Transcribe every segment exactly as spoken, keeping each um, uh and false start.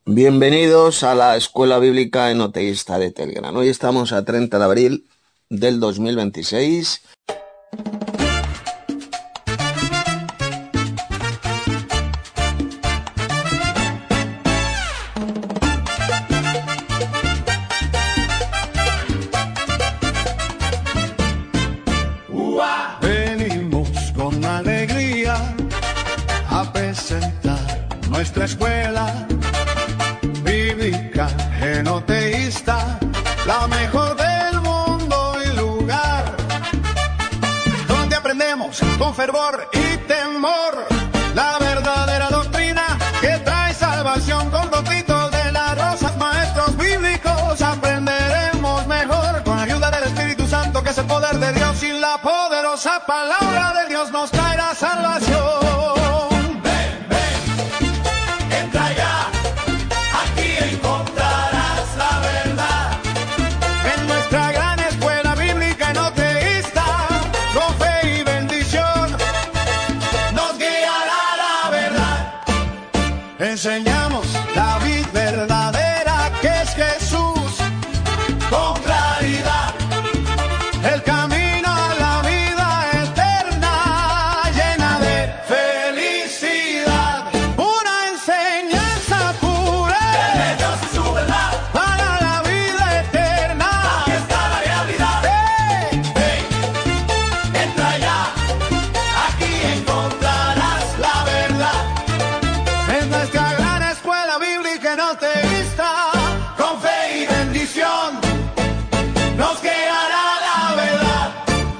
Bienvenidos a la Escuela Bíblica Enoteísta de Telegram. Hoy estamos a treinta de abril del dos mil veintiséis. Venimos con alegría a presentar nuestra escuela bíblica enoteísta, la mejor del mundo y lugar, donde aprendemos con fervor y temor la verdadera doctrina que trae salvación. Con dotitos de las rosas, maestros bíblicos, aprenderemos mejor con ayuda del Espíritu Santo, que es el poder de Dios, y la poderosa palabra de Dios nos traerá salvación. Enseñamos la vida verdadera, que es Jesús, con claridad, el camino a la vida eterna, llena de felicidad. Una enseñanza pura de Dios y su verdad, para la vida eterna. Aquí está la realidad. Hey, hey, entra ya, aquí encontrarás la verdad. Es nuestra enoteísta, con fe y bendición, nos guiará la verdad.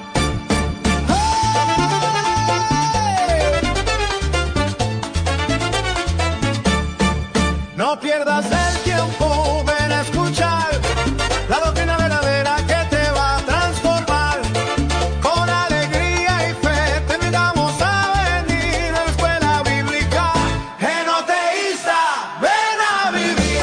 ¡Hey! No pierdas el tiempo, ven a escuchar la doctrina verdadera que te va a transformar. Con alegría y fe te invitamos a venir a la escuela bíblica enoteísta. ¡Ven a vivir!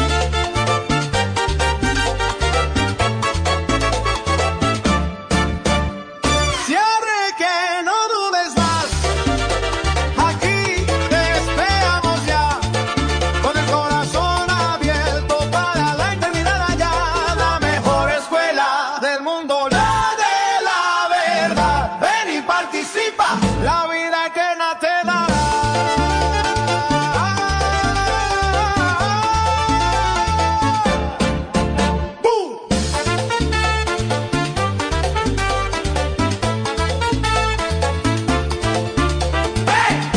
Cierre que no dudes más, aquí te esperamos ya, con el corazón abierto para la eternidad allá. La mejor escuela del mundo, la de la verdad. Ven y participa, la vida eterna te dará. ¡Bum! ¡Hey!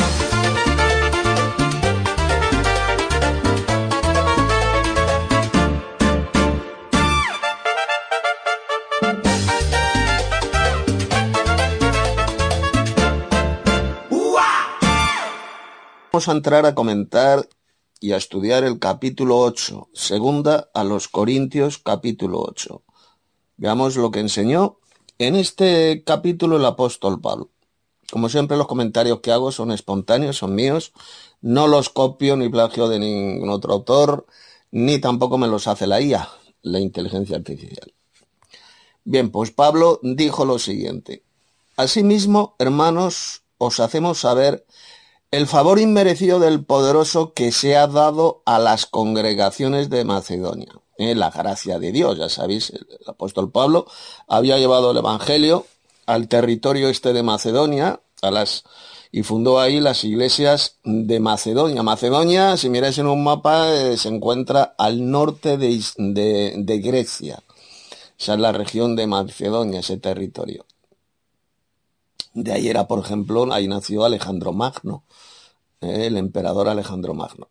Vamos a entrar a comentar y a estudiar el capítulo ocho, segunda a los Corintios, capítulo ocho. Veamos lo que enseñó en este capítulo el apóstol Pablo. Como siempre, los comentarios que hago son espontáneos, son míos, no los copio ni plagio de ningún otro autor, ni tampoco me los hace la I A, la inteligencia artificial. Bien, pues Pablo dijo lo siguiente: asimismo, hermanos, os hacemos saber el favor inmerecido del poderoso que se ha dado a las congregaciones de Macedonia. Eh, la gracia de Dios, ya sabéis, el, el apóstol Pablo había llevado el evangelio al territorio este de Macedonia, a las y fundó ahí las iglesias de Macedonia. Macedonia, si miráis en un mapa, eh, se encuentra al norte de, de, de Grecia. Esa es la región de Macedonia, ese territorio. De ahí era, por ejemplo, ahí nació Alejandro Magno, eh, el emperador Alejandro Magno.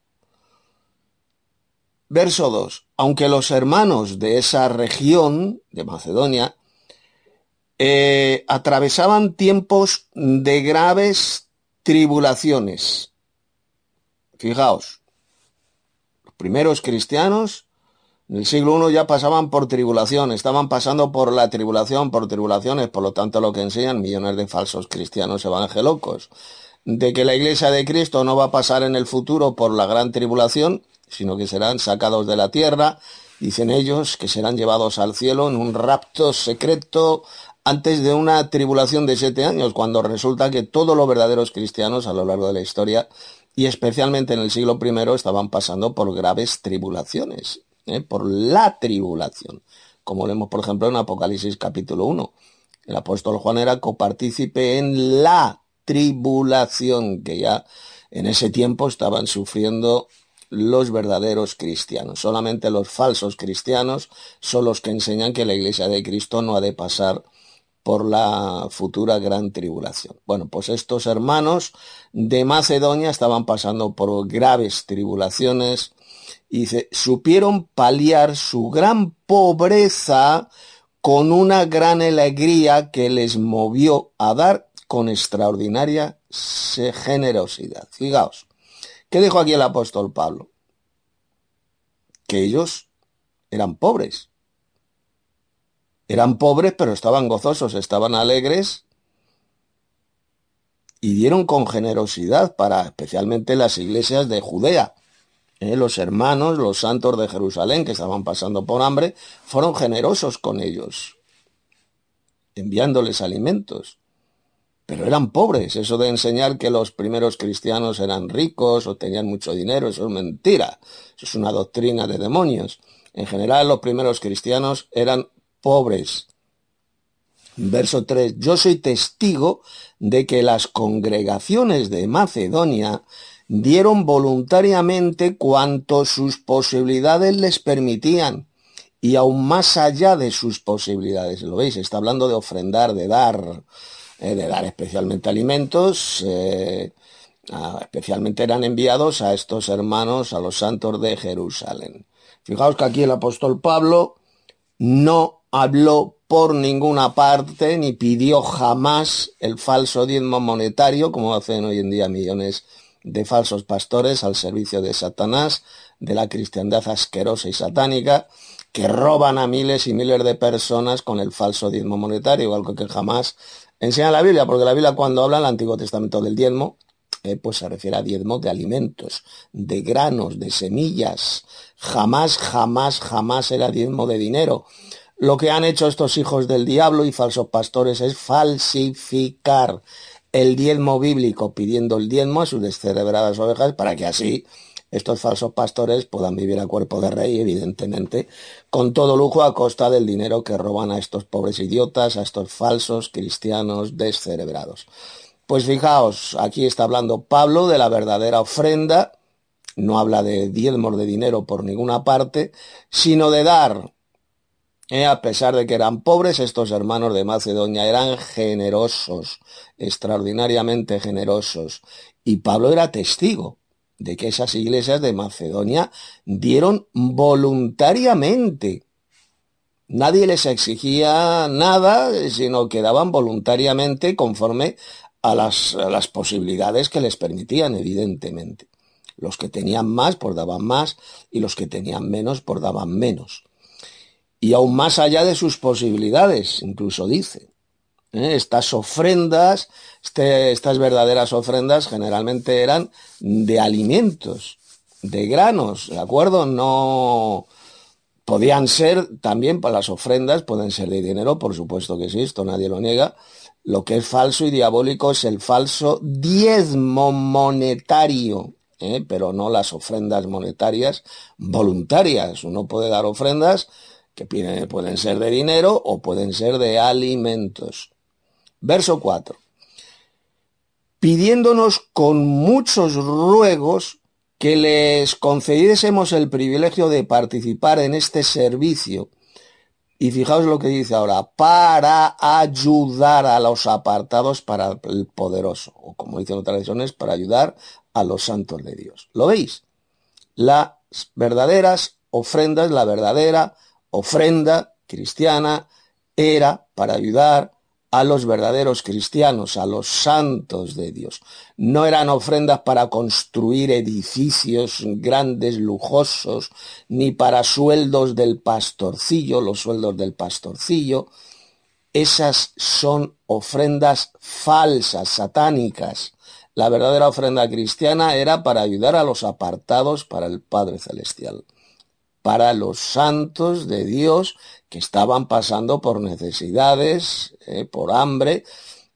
Verso dos. Aunque los hermanos de esa región de Macedonia eh, atravesaban tiempos de graves tribulaciones. Fijaos, los primeros cristianos en el siglo primero ya pasaban por tribulación, estaban pasando por la tribulación, por tribulaciones, por lo tanto lo que enseñan millones de falsos cristianos evangelocos, de que la iglesia de Cristo no va a pasar en el futuro por la gran tribulación, sino que serán sacados de la tierra, dicen ellos, que serán llevados al cielo en un rapto secreto antes de una tribulación de siete años, cuando resulta que todos los verdaderos cristianos a lo largo de la historia y especialmente en el siglo primero estaban pasando por graves tribulaciones, ¿eh? por la tribulación, como leemos por ejemplo en Apocalipsis capítulo uno. El apóstol Juan era copartícipe en la tribulación que ya en ese tiempo estaban sufriendo los verdaderos cristianos. Solamente los falsos cristianos son los que enseñan que la Iglesia de Cristo no ha de pasar por la futura gran tribulación. Bueno, pues estos hermanos de Macedonia estaban pasando por graves tribulaciones y se, supieron paliar su gran pobreza con una gran alegría que les movió a dar con extraordinaria generosidad. Fijaos, ¿qué dijo aquí el apóstol Pablo? Que ellos eran pobres. Eran pobres, pero estaban gozosos, estaban alegres y dieron con generosidad para especialmente las iglesias de Judea. Eh, los hermanos, los santos de Jerusalén que estaban pasando por hambre, fueron generosos con ellos, enviándoles alimentos. Pero eran pobres. Eso de enseñar que los primeros cristianos eran ricos o tenían mucho dinero, eso es mentira. Eso es una doctrina de demonios. En general, los primeros cristianos eran pobres. Verso tres. Yo soy testigo de que las congregaciones de Macedonia dieron voluntariamente cuanto sus posibilidades les permitían, y aún más allá de sus posibilidades. ¿Lo veis? Está hablando de ofrendar, de dar, eh, de dar especialmente alimentos, eh, a, especialmente eran enviados a estos hermanos, a los santos de Jerusalén. Fijaos que aquí el apóstol Pablo no habló por ninguna parte ni pidió jamás el falso diezmo monetario, como hacen hoy en día millones de falsos pastores al servicio de Satanás, de la cristiandad asquerosa y satánica, que roban a miles y miles de personas con el falso diezmo monetario, algo que jamás enseña la Biblia, porque la Biblia cuando habla en el Antiguo Testamento del diezmo, eh, pues se refiere a diezmo de alimentos, de granos, de semillas. Jamás, jamás, jamás era diezmo de dinero. Lo que han hecho estos hijos del diablo y falsos pastores es falsificar el diezmo bíblico, pidiendo el diezmo a sus descerebradas ovejas para que así estos falsos pastores puedan vivir a cuerpo de rey, evidentemente, con todo lujo a costa del dinero que roban a estos pobres idiotas, a estos falsos cristianos descerebrados. Pues fijaos, aquí está hablando Pablo de la verdadera ofrenda, no habla de diezmos de dinero por ninguna parte, sino de dar. Eh, a pesar de que eran pobres, estos hermanos de Macedonia eran generosos, extraordinariamente generosos. Y Pablo era testigo de que esas iglesias de Macedonia dieron voluntariamente. Nadie les exigía nada, sino que daban voluntariamente conforme a las, a las posibilidades que les permitían, evidentemente. Los que tenían más, pues daban más, y los que tenían menos, pues daban menos. Y aún más allá de sus posibilidades, incluso dice. ¿eh? Estas ofrendas, este, estas verdaderas ofrendas generalmente eran de alimentos, de granos, ¿de acuerdo? No podían ser también, para las ofrendas, pueden ser de dinero, por supuesto que sí, esto nadie lo niega. Lo que es falso y diabólico es el falso diezmo monetario, ¿eh? pero no las ofrendas monetarias voluntarias. Uno puede dar ofrendas que pueden ser de dinero o pueden ser de alimentos. Verso cuatro. Pidiéndonos con muchos ruegos que les concediésemos el privilegio de participar en este servicio. Y fijaos lo que dice ahora, para ayudar a los apartados para el poderoso, o como dicen otras tradiciones, para ayudar a los santos de Dios. ¿Lo veis? Las verdaderas ofrendas, la verdadera ofrenda cristiana era para ayudar a los verdaderos cristianos, a los santos de Dios. No eran ofrendas para construir edificios grandes, lujosos, ni para sueldos del pastorcillo, los sueldos del pastorcillo. Esas son ofrendas falsas, satánicas. La verdadera ofrenda cristiana era para ayudar a los apartados para el Padre Celestial, para los santos de Dios que estaban pasando por necesidades, eh, por hambre,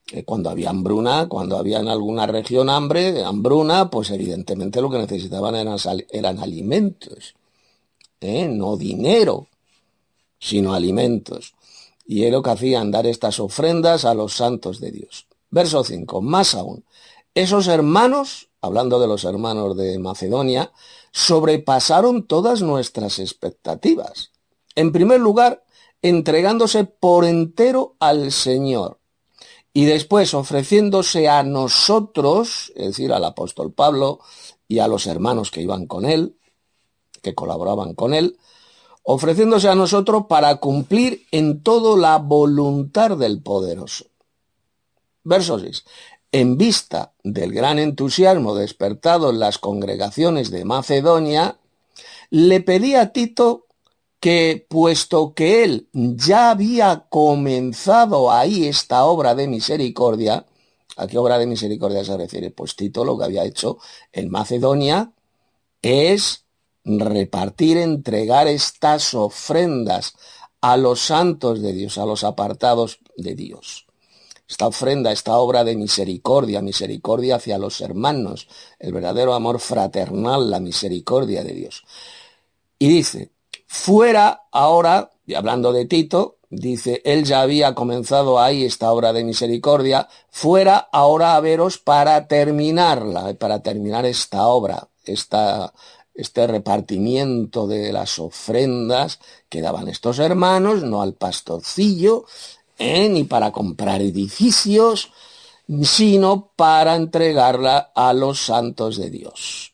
Eh, cuando había hambruna, cuando había en alguna región hambre, hambruna, pues evidentemente lo que necesitaban eran, eran alimentos, ¿eh? No dinero, sino alimentos. Y es lo que hacían, dar estas ofrendas a los santos de Dios. Verso cinco, más aún, esos hermanos, hablando de los hermanos de Macedonia, sobrepasaron todas nuestras expectativas. En primer lugar, entregándose por entero al Señor. Y después ofreciéndose a nosotros, es decir, al apóstol Pablo y a los hermanos que iban con él, que colaboraban con él, ofreciéndose a nosotros para cumplir en todo la voluntad del poderoso. Verso seis. En vista del gran entusiasmo despertado en las congregaciones de Macedonia, le pedí a Tito que, puesto que él ya había comenzado ahí esta obra de misericordia, ¿a qué obra de misericordia se refiere? Pues Tito lo que había hecho en Macedonia es repartir, entregar estas ofrendas a los santos de Dios, a los apartados de Dios. Esta ofrenda, esta obra de misericordia, misericordia hacia los hermanos, el verdadero amor fraternal, la misericordia de Dios. Y dice, fuera ahora, y hablando de Tito, dice, él ya había comenzado ahí esta obra de misericordia, fuera ahora a veros para terminarla, para terminar esta obra, esta, este repartimiento de las ofrendas que daban estos hermanos, no al pastorcillo, eh, ni para comprar edificios, sino para entregarla a los santos de Dios.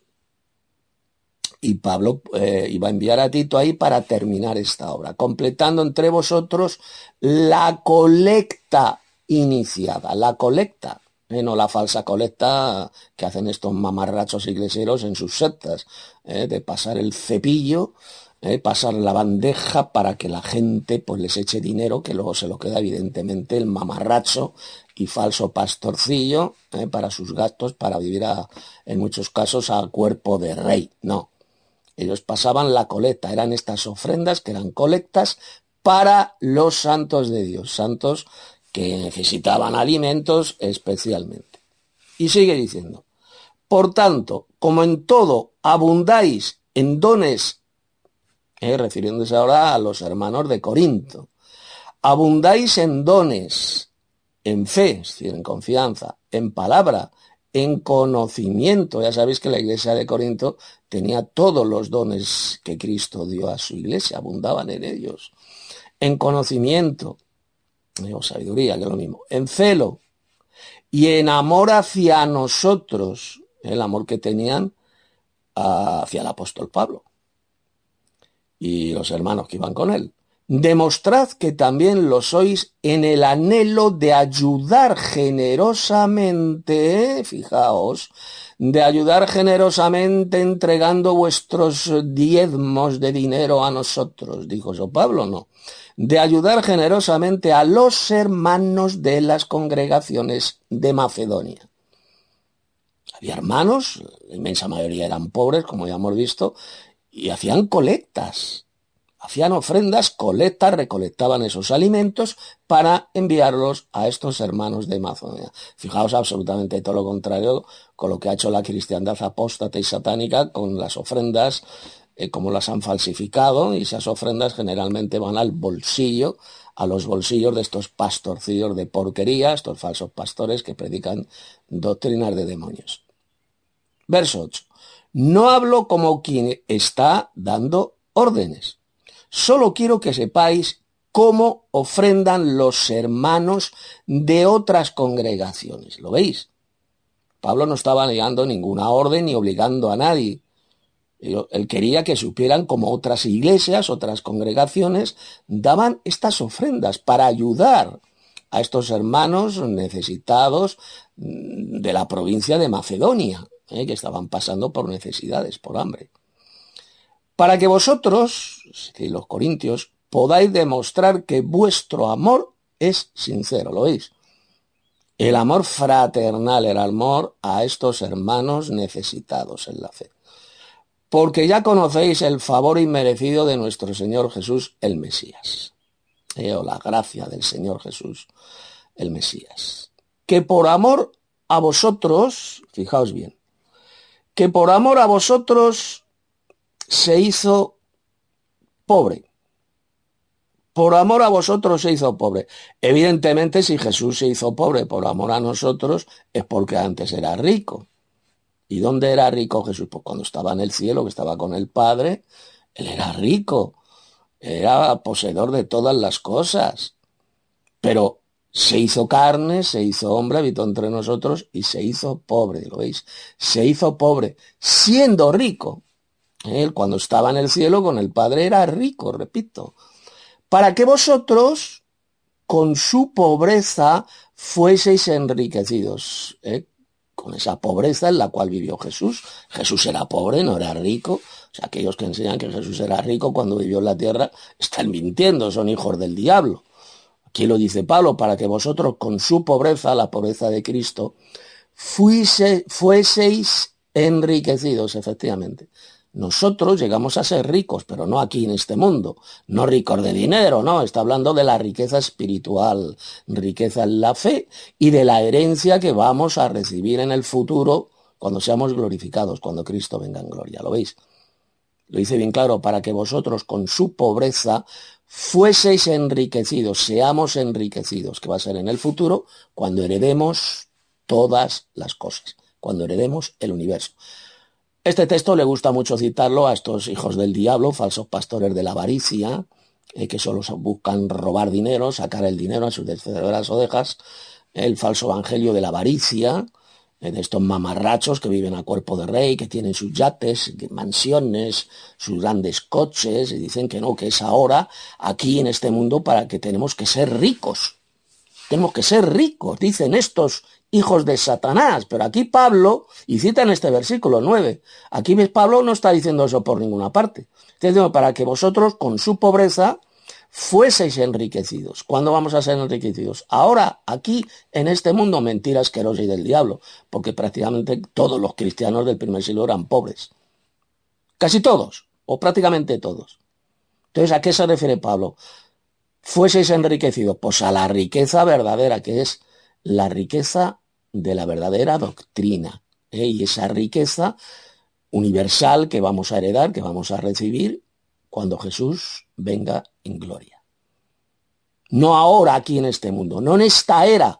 Y Pablo eh, iba a enviar a Tito ahí para terminar esta obra, completando entre vosotros la colecta iniciada, la colecta, eh, no la falsa colecta que hacen estos mamarrachos iglesieros en sus sectas, eh, de pasar el cepillo, eh, pasar la bandeja para que la gente pues les eche dinero, que luego se lo queda evidentemente el mamarracho y falso pastorcillo, eh, para sus gastos, para vivir a, en muchos casos a cuerpo de rey, no. Ellos pasaban la colecta, eran estas ofrendas que eran colectas para los santos de Dios, santos que necesitaban alimentos especialmente. Y sigue diciendo, por tanto, como en todo abundáis en dones, eh, refiriéndose ahora a los hermanos de Corinto, abundáis en dones, en fe, es decir, en confianza, en palabra, en conocimiento. Ya sabéis que la iglesia de Corinto tenía todos los dones que Cristo dio a su iglesia, abundaban en ellos. En conocimiento, o sabiduría, que es lo mismo, en celo y en amor hacia nosotros, el amor que tenían hacia el apóstol Pablo y los hermanos que iban con él. Demostrad que también lo sois en el anhelo de ayudar generosamente, fijaos, de ayudar generosamente entregando vuestros diezmos de dinero a nosotros, dijo eso Pablo, no, de ayudar generosamente a los hermanos de las congregaciones de Macedonia. Había hermanos, la inmensa mayoría eran pobres, como ya hemos visto, y hacían colectas. Hacían ofrendas, colectas, recolectaban esos alimentos para enviarlos a estos hermanos de Macedonia. Fijaos absolutamente todo lo contrario con lo que ha hecho la cristiandad apóstata y satánica con las ofrendas, eh, como las han falsificado, y esas ofrendas generalmente van al bolsillo, a los bolsillos de estos pastorcillos de porquería, estos falsos pastores que predican doctrinas de demonios. Verso ocho. No hablo como quien está dando órdenes. Solo quiero que sepáis cómo ofrendan los hermanos de otras congregaciones. ¿Lo veis? Pablo no estaba negando ninguna orden ni obligando a nadie. Él quería que supieran cómo otras iglesias, otras congregaciones, daban estas ofrendas para ayudar a estos hermanos necesitados de la provincia de Macedonia, ¿eh? que estaban pasando por necesidades, por hambre. Para que vosotros, los corintios, podáis demostrar que vuestro amor es sincero, ¿lo veis? El amor fraternal, el amor a estos hermanos necesitados en la fe. Porque ya conocéis el favor inmerecido de nuestro Señor Jesús, el Mesías. Eh, o la gracia del Señor Jesús, el Mesías. que por amor a vosotros, fijaos bien, que por amor a vosotros se hizo pobre. Por amor a vosotros se hizo pobre. Evidentemente, si Jesús se hizo pobre por amor a nosotros, es porque antes era rico. ¿Y dónde era rico Jesús? Pues cuando estaba en el cielo, que estaba con el Padre, él era rico, era poseedor de todas las cosas. Pero se hizo carne, se hizo hombre, habitó entre nosotros y se hizo pobre, ¿lo veis? Se hizo pobre, siendo rico. Él cuando estaba en el cielo con el Padre era rico, repito, para que vosotros con su pobreza fueseis enriquecidos, ¿eh? Con esa pobreza en la cual vivió Jesús. Jesús era pobre, no era rico. O sea, aquellos que enseñan que Jesús era rico cuando vivió en la tierra están mintiendo, son hijos del diablo. Aquí lo dice Pablo, para que vosotros con su pobreza, la pobreza de Cristo, fuise, fueseis enriquecidos, efectivamente. Nosotros llegamos a ser ricos, pero no aquí en este mundo, no ricos de dinero, no, está hablando de la riqueza espiritual, riqueza en la fe y de la herencia que vamos a recibir en el futuro cuando seamos glorificados, cuando Cristo venga en gloria, ¿lo veis? Lo dice bien claro, para que vosotros con su pobreza fueseis enriquecidos, seamos enriquecidos, que va a ser en el futuro cuando heredemos todas las cosas, cuando heredemos el universo. Este texto le gusta mucho citarlo a estos hijos del diablo, falsos pastores de la avaricia, eh, que solo buscan robar dinero, sacar el dinero a sus descerebradas ovejas, el falso evangelio de la avaricia, eh, de estos mamarrachos que viven a cuerpo de rey, que tienen sus yates, mansiones, sus grandes coches, y dicen que no, que es ahora, aquí en este mundo, para que tenemos que ser ricos. Tenemos que ser ricos, dicen estos hijos de Satanás, pero aquí Pablo, y cita en este versículo nueve, aquí Pablo no está diciendo eso por ninguna parte, está diciendo para que vosotros con su pobreza fueseis enriquecidos. ¿Cuándo vamos a ser enriquecidos? Ahora, aquí, en este mundo, mentira asquerosa y del diablo, porque prácticamente todos los cristianos del primer siglo eran pobres. Casi todos, o prácticamente todos. Entonces, ¿a qué se refiere Pablo? Fueseis enriquecidos, pues a la riqueza verdadera, que es la riqueza de la verdadera doctrina, ¿eh? Y esa riqueza universal que vamos a heredar, que vamos a recibir cuando Jesús venga en gloria. No ahora aquí en este mundo, no en esta era.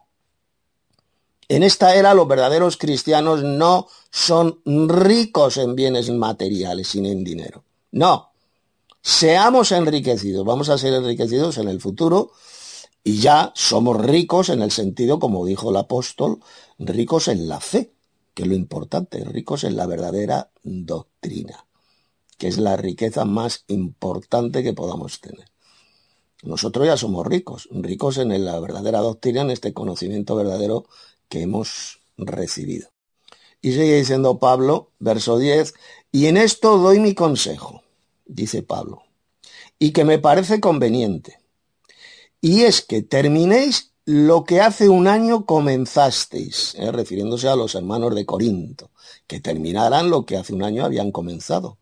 En esta era los verdaderos cristianos no son ricos en bienes materiales, sino en dinero. No, seamos enriquecidos, vamos a ser enriquecidos en el futuro. Y ya somos ricos en el sentido, como dijo el apóstol, ricos en la fe, que es lo importante, ricos en la verdadera doctrina, que es la riqueza más importante que podamos tener. Nosotros ya somos ricos, ricos en la verdadera doctrina, en este conocimiento verdadero que hemos recibido. Y sigue diciendo Pablo, verso diez, y en esto doy mi consejo, dice Pablo, y que me parece conveniente. Y es que terminéis lo que hace un año comenzasteis, eh, refiriéndose a los hermanos de Corinto, que terminaran lo que hace un año habían comenzado.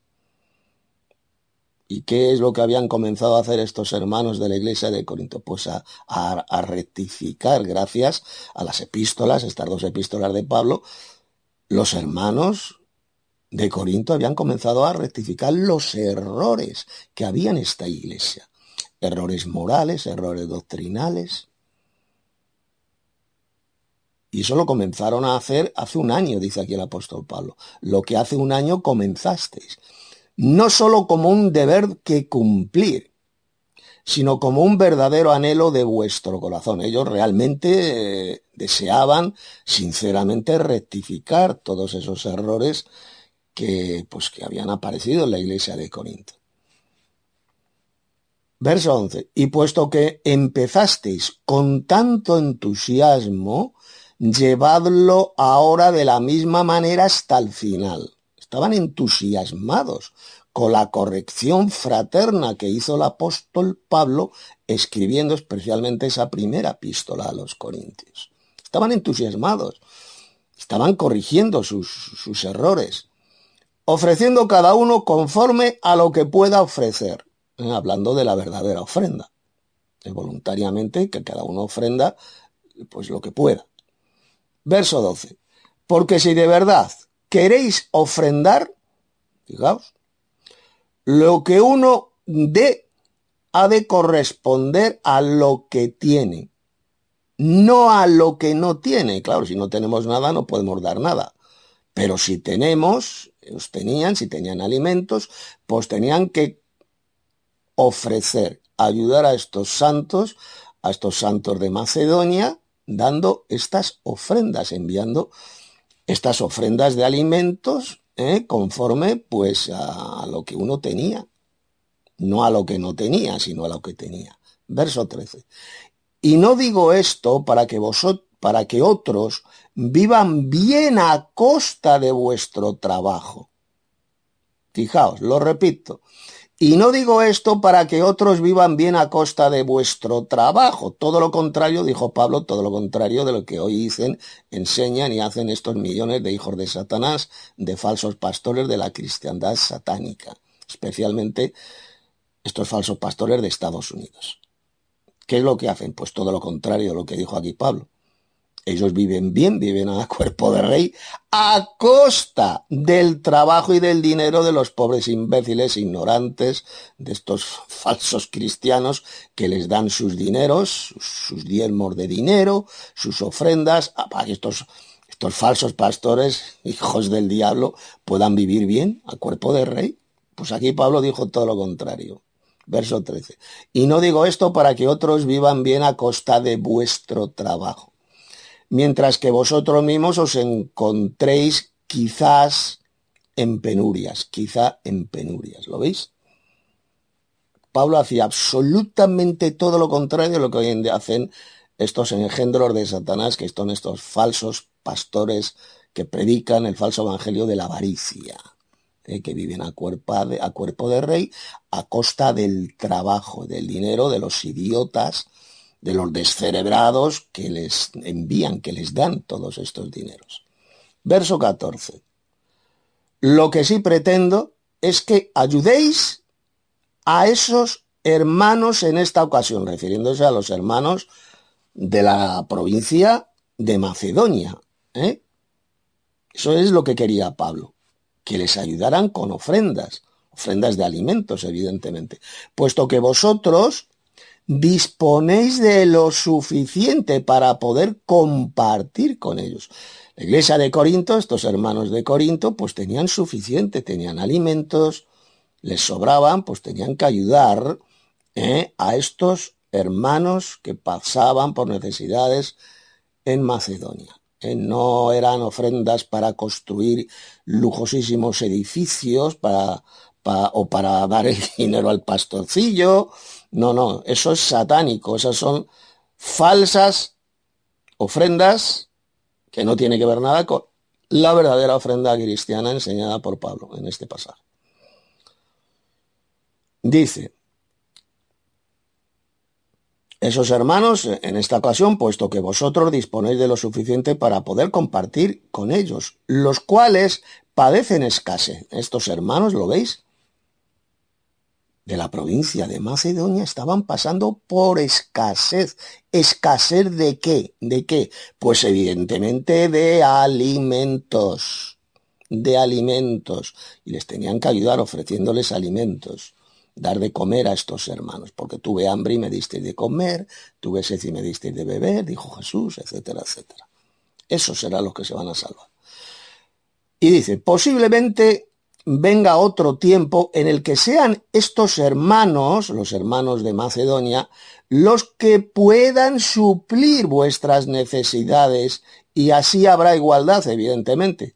¿Y qué es lo que habían comenzado a hacer estos hermanos de la iglesia de Corinto? Pues a, a, a rectificar, gracias a las epístolas, estas dos epístolas de Pablo, los hermanos de Corinto habían comenzado a rectificar los errores que había en esta iglesia. Errores morales, errores doctrinales. Y eso lo comenzaron a hacer hace un año, dice aquí el apóstol Pablo. Lo que hace un año comenzasteis. No solo como un deber que cumplir, sino como un verdadero anhelo de vuestro corazón. Ellos realmente eh, deseaban, sinceramente, rectificar todos esos errores que, pues, que habían aparecido en la iglesia de Corinto. Verso once. Y puesto que empezasteis con tanto entusiasmo, llevadlo ahora de la misma manera hasta el final. Estaban entusiasmados con la corrección fraterna que hizo el apóstol Pablo, escribiendo especialmente esa primera epístola a los Corintios. Estaban entusiasmados, estaban corrigiendo sus, sus errores, ofreciendo cada uno conforme a lo que pueda ofrecer. Hablando de la verdadera ofrenda, voluntariamente, que cada uno ofrenda pues lo que pueda. Verso doce. Porque si de verdad queréis ofrendar, fijaos, lo que uno dé ha de corresponder a lo que tiene, no a lo que no tiene. Claro, si no tenemos nada no podemos dar nada. Pero si tenemos, ellos tenían, si tenían alimentos, pues tenían que ofrecer, ayudar a estos santos, a estos santos de Macedonia, dando estas ofrendas, enviando estas ofrendas de alimentos, ¿eh? conforme pues a lo que uno tenía. No a lo que no tenía, sino a lo que tenía. Verso trece. Y no digo esto para que vosotros, para que otros vivan bien a costa de vuestro trabajo. Fijaos, lo repito. Y no digo esto para que otros vivan bien a costa de vuestro trabajo. Todo lo contrario, dijo Pablo, todo lo contrario de lo que hoy dicen, enseñan y hacen estos millones de hijos de Satanás, de falsos pastores de la cristiandad satánica, especialmente estos falsos pastores de Estados Unidos. ¿Qué es lo que hacen? Pues todo lo contrario de lo que dijo aquí Pablo. Ellos viven bien, viven a cuerpo de rey, a costa del trabajo y del dinero de los pobres imbéciles, ignorantes, de estos falsos cristianos que les dan sus dineros, sus, sus diezmos de dinero, sus ofrendas, para que estos, estos falsos pastores, hijos del diablo, puedan vivir bien a cuerpo de rey. Pues aquí Pablo dijo todo lo contrario. Verso trece. Y no digo esto para que otros vivan bien a costa de vuestro trabajo, mientras que vosotros mismos os encontréis quizás en penurias, quizá en penurias. ¿Lo veis? Pablo hacía absolutamente todo lo contrario de lo que hoy en día hacen estos engendros de Satanás, que son estos falsos pastores que predican el falso evangelio de la avaricia. Eh, que viven a cuerpo, de, a cuerpo de rey a costa del trabajo, del dinero de los idiotas, de los descerebrados que les envían, que les dan todos estos dineros. Verso catorce. Lo que sí pretendo es que ayudéis a esos hermanos en esta ocasión, refiriéndose a los hermanos de la provincia de Macedonia. ¿eh? Eso es lo que quería Pablo. Que les ayudaran con ofrendas, ofrendas de alimentos, evidentemente, puesto que vosotros disponéis de lo suficiente para poder compartir con ellos. La iglesia de Corinto, estos hermanos de Corinto, pues tenían suficiente, tenían alimentos, les sobraban, pues tenían que ayudar ¿eh? a estos hermanos que pasaban por necesidades en Macedonia. Eh, no eran ofrendas para construir lujosísimos edificios para, para, o para dar el dinero al pastorcillo. No, no, eso es satánico. Esas son falsas ofrendas que no tiene que ver nada con la verdadera ofrenda cristiana enseñada por Pablo en este pasaje. Dice: esos hermanos, en esta ocasión, puesto que vosotros disponéis de lo suficiente para poder compartir con ellos, los cuales padecen escasez. Estos hermanos, ¿lo veis? De la provincia de Macedonia estaban pasando por escasez. ¿Escasez de qué? ¿De qué? Pues evidentemente de alimentos. De alimentos. Y les tenían que ayudar ofreciéndoles alimentos. Dar de comer a estos hermanos, porque tuve hambre y me disteis de comer, tuve sed y me disteis de beber, dijo Jesús, etcétera, etcétera. Esos serán los que se van a salvar. Y dice, posiblemente venga otro tiempo en el que sean estos hermanos, los hermanos de Macedonia, los que puedan suplir vuestras necesidades, y así habrá igualdad, evidentemente.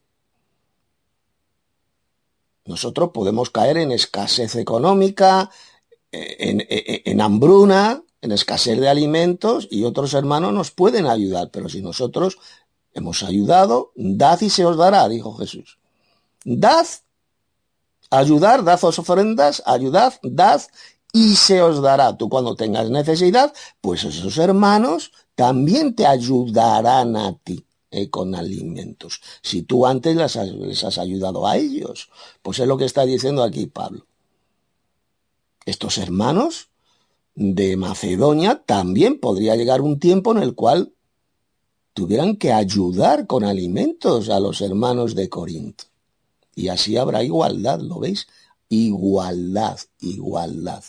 Nosotros podemos caer en escasez económica, en, en, en hambruna, en escasez de alimentos, y otros hermanos nos pueden ayudar. Pero si nosotros hemos ayudado, dad y se os dará, dijo Jesús. Dad, ayudar, dad ofrendas, ayudad, dad y se os dará. Tú cuando tengas necesidad, pues esos hermanos también te ayudarán a ti. Eh, con alimentos. Si tú antes les has, les has ayudado a ellos, pues es lo que está diciendo aquí Pablo. Estos hermanos de Macedonia también podría llegar un tiempo en el cual tuvieran que ayudar con alimentos a los hermanos de Corinto. Y así habrá igualdad, ¿lo veis? Igualdad, igualdad.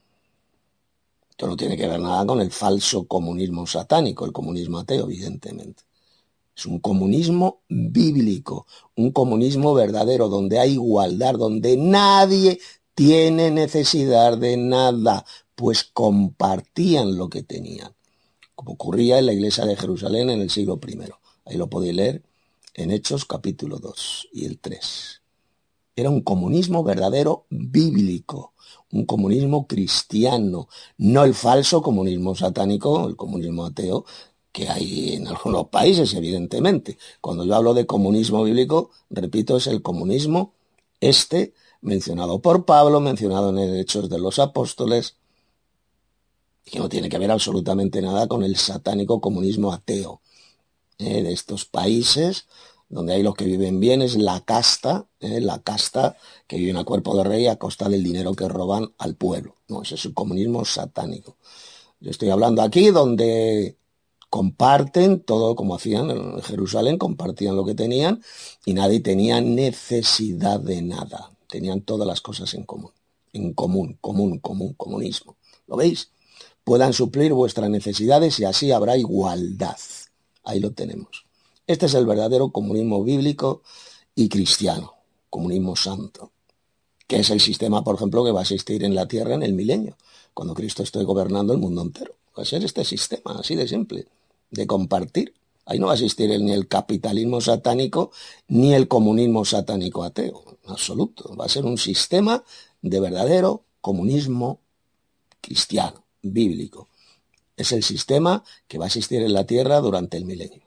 Esto no tiene que ver nada con el falso comunismo satánico, el comunismo ateo, evidentemente. Es un comunismo bíblico, un comunismo verdadero, donde hay igualdad, donde nadie tiene necesidad de nada, pues compartían lo que tenían, como ocurría en la iglesia de Jerusalén en el siglo primero. Ahí lo podéis leer en Hechos capítulo dos y el tres. Era un comunismo verdadero bíblico, un comunismo cristiano, no el falso comunismo satánico, el comunismo ateo, que hay en algunos países, evidentemente. Cuando yo hablo de comunismo bíblico, repito, es el comunismo este, mencionado por Pablo, mencionado en el Hechos de los Apóstoles, que no tiene que ver absolutamente nada con el satánico comunismo ateo, eh, de estos países donde hay los que viven bien, es la casta, eh, la casta que viven a cuerpo de rey a costa del dinero que roban al pueblo. No, ese es el comunismo satánico. Yo estoy hablando aquí donde comparten todo como hacían en Jerusalén, compartían lo que tenían y nadie tenía necesidad de nada. Tenían todas las cosas en común, en común, común, común, comunismo. ¿Lo veis? Puedan suplir vuestras necesidades y así habrá igualdad. Ahí lo tenemos. Este es el verdadero comunismo bíblico y cristiano, comunismo santo, que es el sistema, por ejemplo, que va a existir en la tierra en el milenio, cuando Cristo esté gobernando el mundo entero. Va a ser este sistema, así de simple, de compartir. Ahí no va a existir ni el capitalismo satánico ni el comunismo satánico ateo, en absoluto. Va a ser un sistema de verdadero comunismo cristiano, bíblico. Es el sistema que va a existir en la tierra durante el milenio.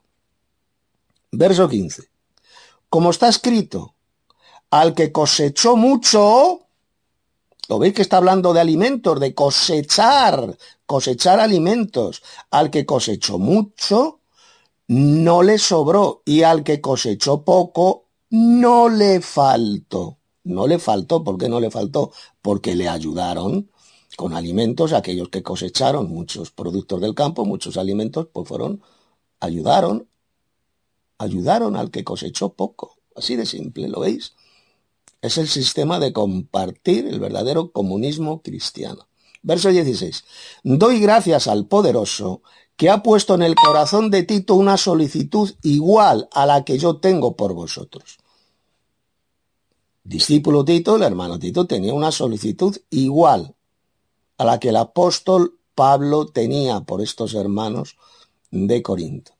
Verso quince. Como está escrito, al que cosechó mucho, ¿lo veis que está hablando de alimentos, de cosechar, cosechar alimentos? Al que cosechó mucho, no le sobró, y al que cosechó poco, no le faltó. No le faltó, ¿por qué no le faltó? Porque le ayudaron con alimentos a aquellos que cosecharon muchos productos del campo, muchos alimentos, pues fueron, ayudaron, ayudaron al que cosechó poco. Así de simple, ¿lo veis? Es el sistema de compartir, el verdadero comunismo cristiano. Verso dieciséis. Doy gracias al poderoso que ha puesto en el corazón de Tito una solicitud igual a la que yo tengo por vosotros. Discípulo Tito, el hermano Tito, tenía una solicitud igual a la que el apóstol Pablo tenía por estos hermanos de Corinto.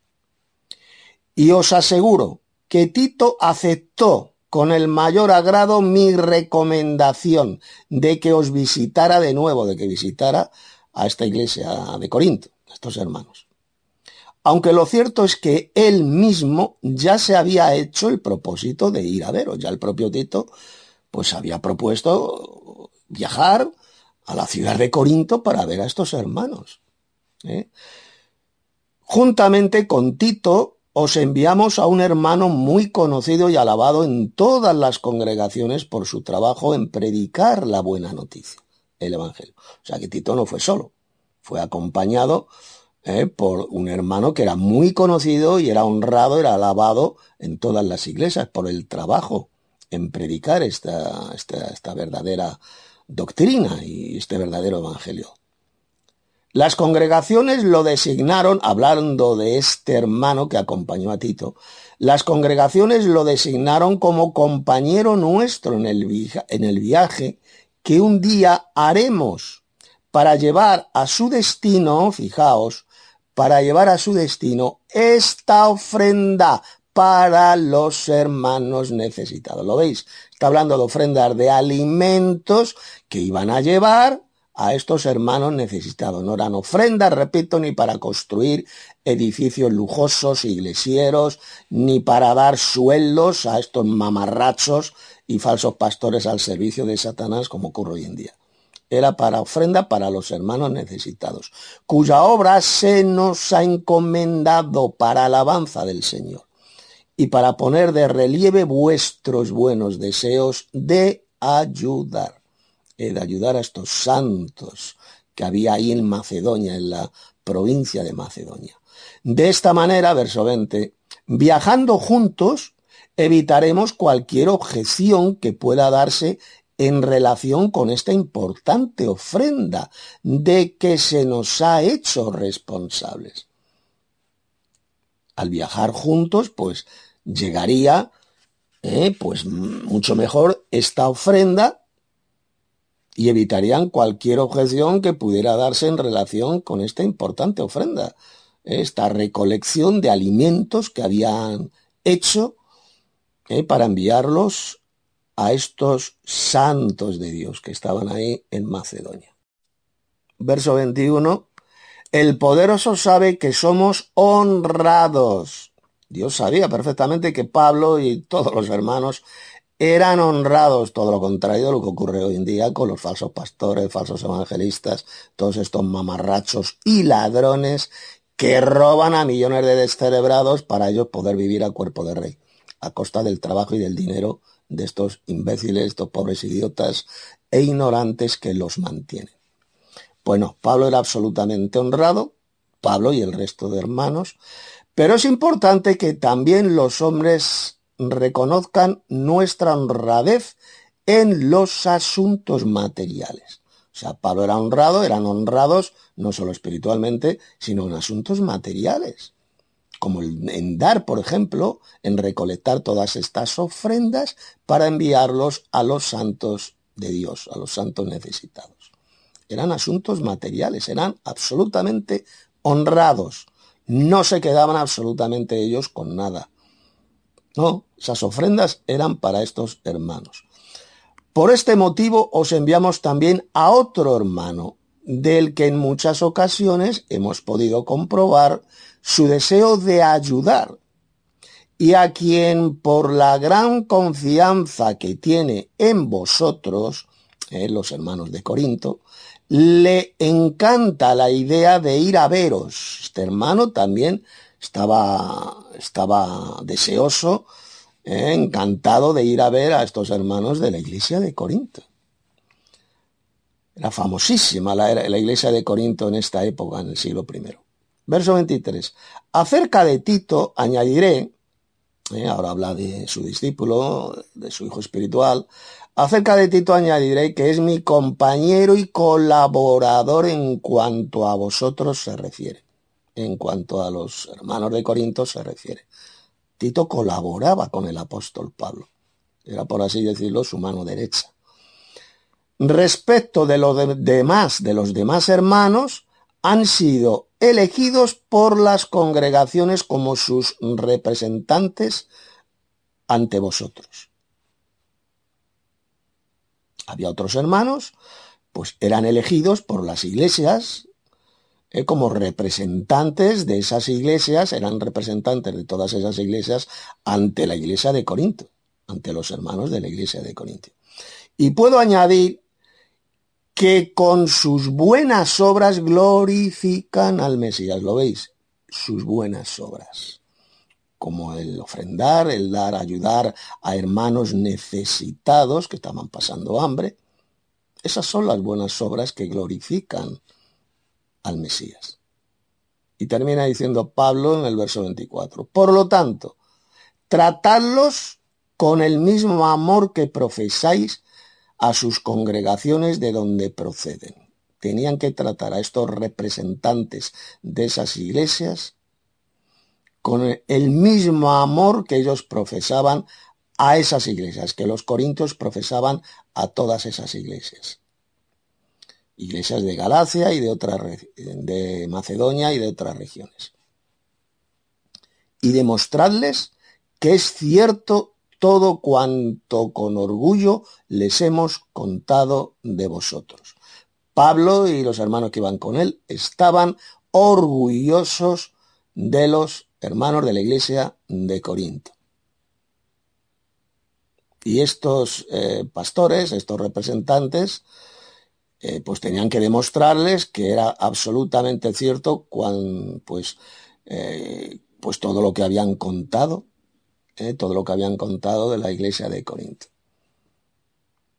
Y os aseguro que Tito aceptó con el mayor agrado mi recomendación de que os visitara de nuevo, de que visitara a esta iglesia de Corinto, a estos hermanos. Aunque lo cierto es que él mismo ya se había hecho el propósito de ir a veros. Ya el propio Tito pues había propuesto viajar a la ciudad de Corinto para ver a estos hermanos. ¿eh? Juntamente con Tito os enviamos a un hermano muy conocido y alabado en todas las congregaciones por su trabajo en predicar la buena noticia, el evangelio. O sea que Tito no fue solo, fue acompañado eh, por un hermano que era muy conocido y era honrado, era alabado en todas las iglesias por el trabajo en predicar esta, esta, esta verdadera doctrina y este verdadero evangelio. Las congregaciones lo designaron, hablando de este hermano que acompañó a Tito, las congregaciones lo designaron como compañero nuestro en el, via- en el viaje que un día haremos para llevar a su destino, fijaos, para llevar a su destino esta ofrenda para los hermanos necesitados. ¿Lo veis? Está hablando de ofrendas de alimentos que iban a llevar a estos hermanos necesitados. No eran ofrendas, repito, ni para construir edificios lujosos, iglesieros, ni para dar sueldos a estos mamarrachos y falsos pastores al servicio de Satanás, como ocurre hoy en día. Era para ofrenda para los hermanos necesitados, cuya obra se nos ha encomendado para alabanza del Señor y para poner de relieve vuestros buenos deseos de ayudar. de ayudar a estos santos que había ahí en Macedonia, en la provincia de Macedonia. De esta manera, verso veinte, viajando juntos, evitaremos cualquier objeción que pueda darse en relación con esta importante ofrenda de que se nos ha hecho responsables. Al viajar juntos, pues llegaría eh, pues mucho mejor esta ofrenda y evitarían cualquier objeción que pudiera darse en relación con esta importante ofrenda, esta recolección de alimentos que habían hecho eh, para enviarlos a estos santos de Dios que estaban ahí en Macedonia. Verso veintiuno. El poderoso sabe que somos honrados. Dios sabía perfectamente que Pablo y todos los hermanos eran honrados, todo lo contrario de lo que ocurre hoy en día con los falsos pastores, falsos evangelistas, todos estos mamarrachos y ladrones que roban a millones de descerebrados para ellos poder vivir a cuerpo de rey, a costa del trabajo y del dinero de estos imbéciles, estos pobres idiotas e ignorantes que los mantienen. Bueno, Pablo era absolutamente honrado, Pablo y el resto de hermanos, pero es importante que también los hombres reconozcan nuestra honradez en los asuntos materiales. O sea, Pablo era honrado, eran honrados no solo espiritualmente, sino en asuntos materiales, como en dar, por ejemplo, en recolectar todas estas ofrendas para enviarlos a los santos de Dios, a los santos necesitados. Eran asuntos materiales, eran absolutamente honrados. No se quedaban absolutamente ellos con nada. No, esas ofrendas eran para estos hermanos. Por este motivo os enviamos también a otro hermano, del que en muchas ocasiones hemos podido comprobar su deseo de ayudar, y a quien por la gran confianza que tiene en vosotros, eh, los hermanos de Corinto, le encanta la idea de ir a veros. Este hermano también estaba, estaba deseoso, eh, encantado de ir a ver a estos hermanos de la iglesia de Corinto. Era famosísima la, la iglesia de Corinto en esta época, en el siglo primero. Verso veintitrés. Acerca de Tito añadiré, eh, ahora habla de su discípulo, de su hijo espiritual, acerca de Tito añadiré que es mi compañero y colaborador en cuanto a vosotros se refiere. En cuanto a los hermanos de Corinto se refiere. Tito colaboraba con el apóstol Pablo. Era, por así decirlo, su mano derecha. Respecto de los de demás, de los demás hermanos, han sido elegidos por las congregaciones como sus representantes ante vosotros. Había otros hermanos, pues eran elegidos por las iglesias eh, como representantes de esas iglesias, eran representantes de todas esas iglesias ante la iglesia de Corinto, ante los hermanos de la iglesia de Corinto. Y puedo añadir que con sus buenas obras glorifican al Mesías, ¿lo veis? Sus buenas obras, como el ofrendar, el dar, ayudar a hermanos necesitados que estaban pasando hambre. Esas son las buenas obras que glorifican al Mesías. Y termina diciendo Pablo en el verso veinticuatro. Por lo tanto, tratadlos con el mismo amor que profesáis a sus congregaciones de donde proceden. Tenían que tratar a estos representantes de esas iglesias con el mismo amor que ellos profesaban a esas iglesias, que los corintios profesaban a todas esas iglesias. Iglesias de Galacia y de otras, de Macedonia y de otras regiones. Y demostrarles que es cierto todo cuanto con orgullo les hemos contado de vosotros. Pablo y los hermanos que iban con él estaban orgullosos de los hermanos de la iglesia de Corinto. Y estos eh, pastores, estos representantes, eh, pues tenían que demostrarles que era absolutamente cierto cuando, pues, eh, pues todo lo que habían contado, eh, todo lo que habían contado de la iglesia de Corinto.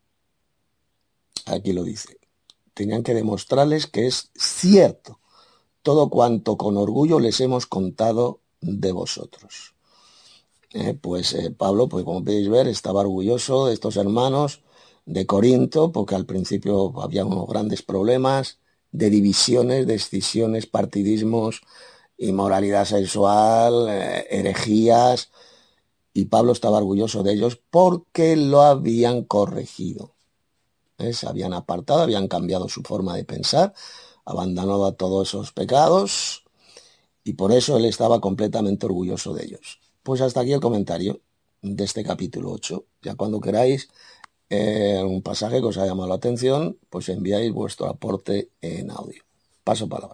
Aquí lo dice. Tenían que demostrarles que es cierto todo cuanto con orgullo les hemos contado de vosotros. Eh, pues eh, Pablo, pues como podéis ver, estaba orgulloso de estos hermanos de Corinto, porque al principio había unos grandes problemas de divisiones, de escisiones, partidismos, inmoralidad sexual, eh, herejías, y Pablo estaba orgulloso de ellos porque lo habían corregido. ¿Eh? Se habían apartado, habían cambiado su forma de pensar, abandonado a todos esos pecados, y por eso él estaba completamente orgulloso de ellos. Pues hasta aquí el comentario de este capítulo ocho. Ya cuando queráis eh, un pasaje que os haya llamado la atención, pues enviáis vuestro aporte en audio. Paso palabra.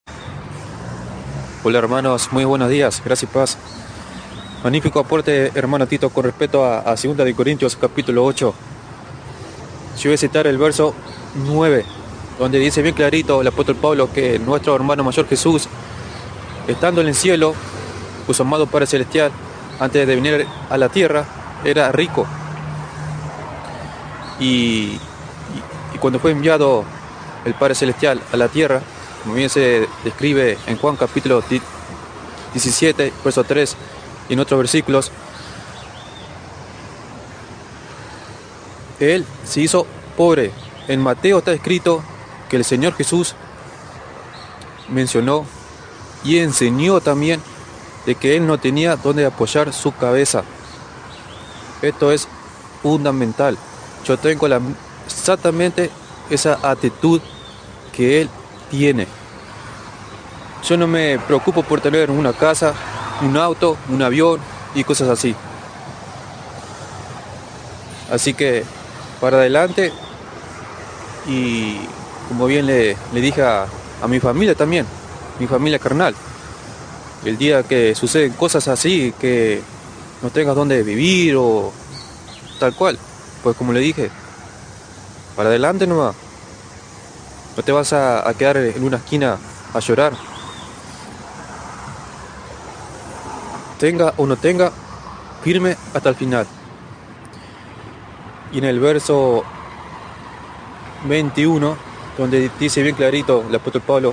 Hola hermanos, muy buenos días, gracias y paz. Magnífico aporte, hermano Tito, con respecto a, a segunda de Corintios capítulo ocho. Yo voy a citar el verso nueve, donde dice bien clarito el apóstol Pablo que nuestro hermano mayor Jesús, estando en el cielo, pues amado Padre Celestial, antes de venir a la tierra, era rico. Y, y, y cuando fue enviado el Padre Celestial a la tierra, como bien se describe en Juan capítulo diecisiete, verso tres, y en otros versículos, Él se hizo pobre. En Mateo está escrito que el Señor Jesús mencionó y enseñó también de que Él no tenía donde apoyar su cabeza. Esto es fundamental. Yo tengo la, exactamente esa actitud que Él tiene. Yo no me preocupo por tener una casa, un auto, un avión y cosas así. Así que para adelante, y como bien le, le dije a, a mi familia también, mi familia carnal, el día que suceden cosas así, que no tengas dónde vivir o tal cual, pues como le dije, para adelante nomás. No te vas a, a quedar en una esquina a llorar. Tenga o no tenga, firme hasta el final. Y en el verso veintiuno, donde dice bien clarito el apóstol Pablo,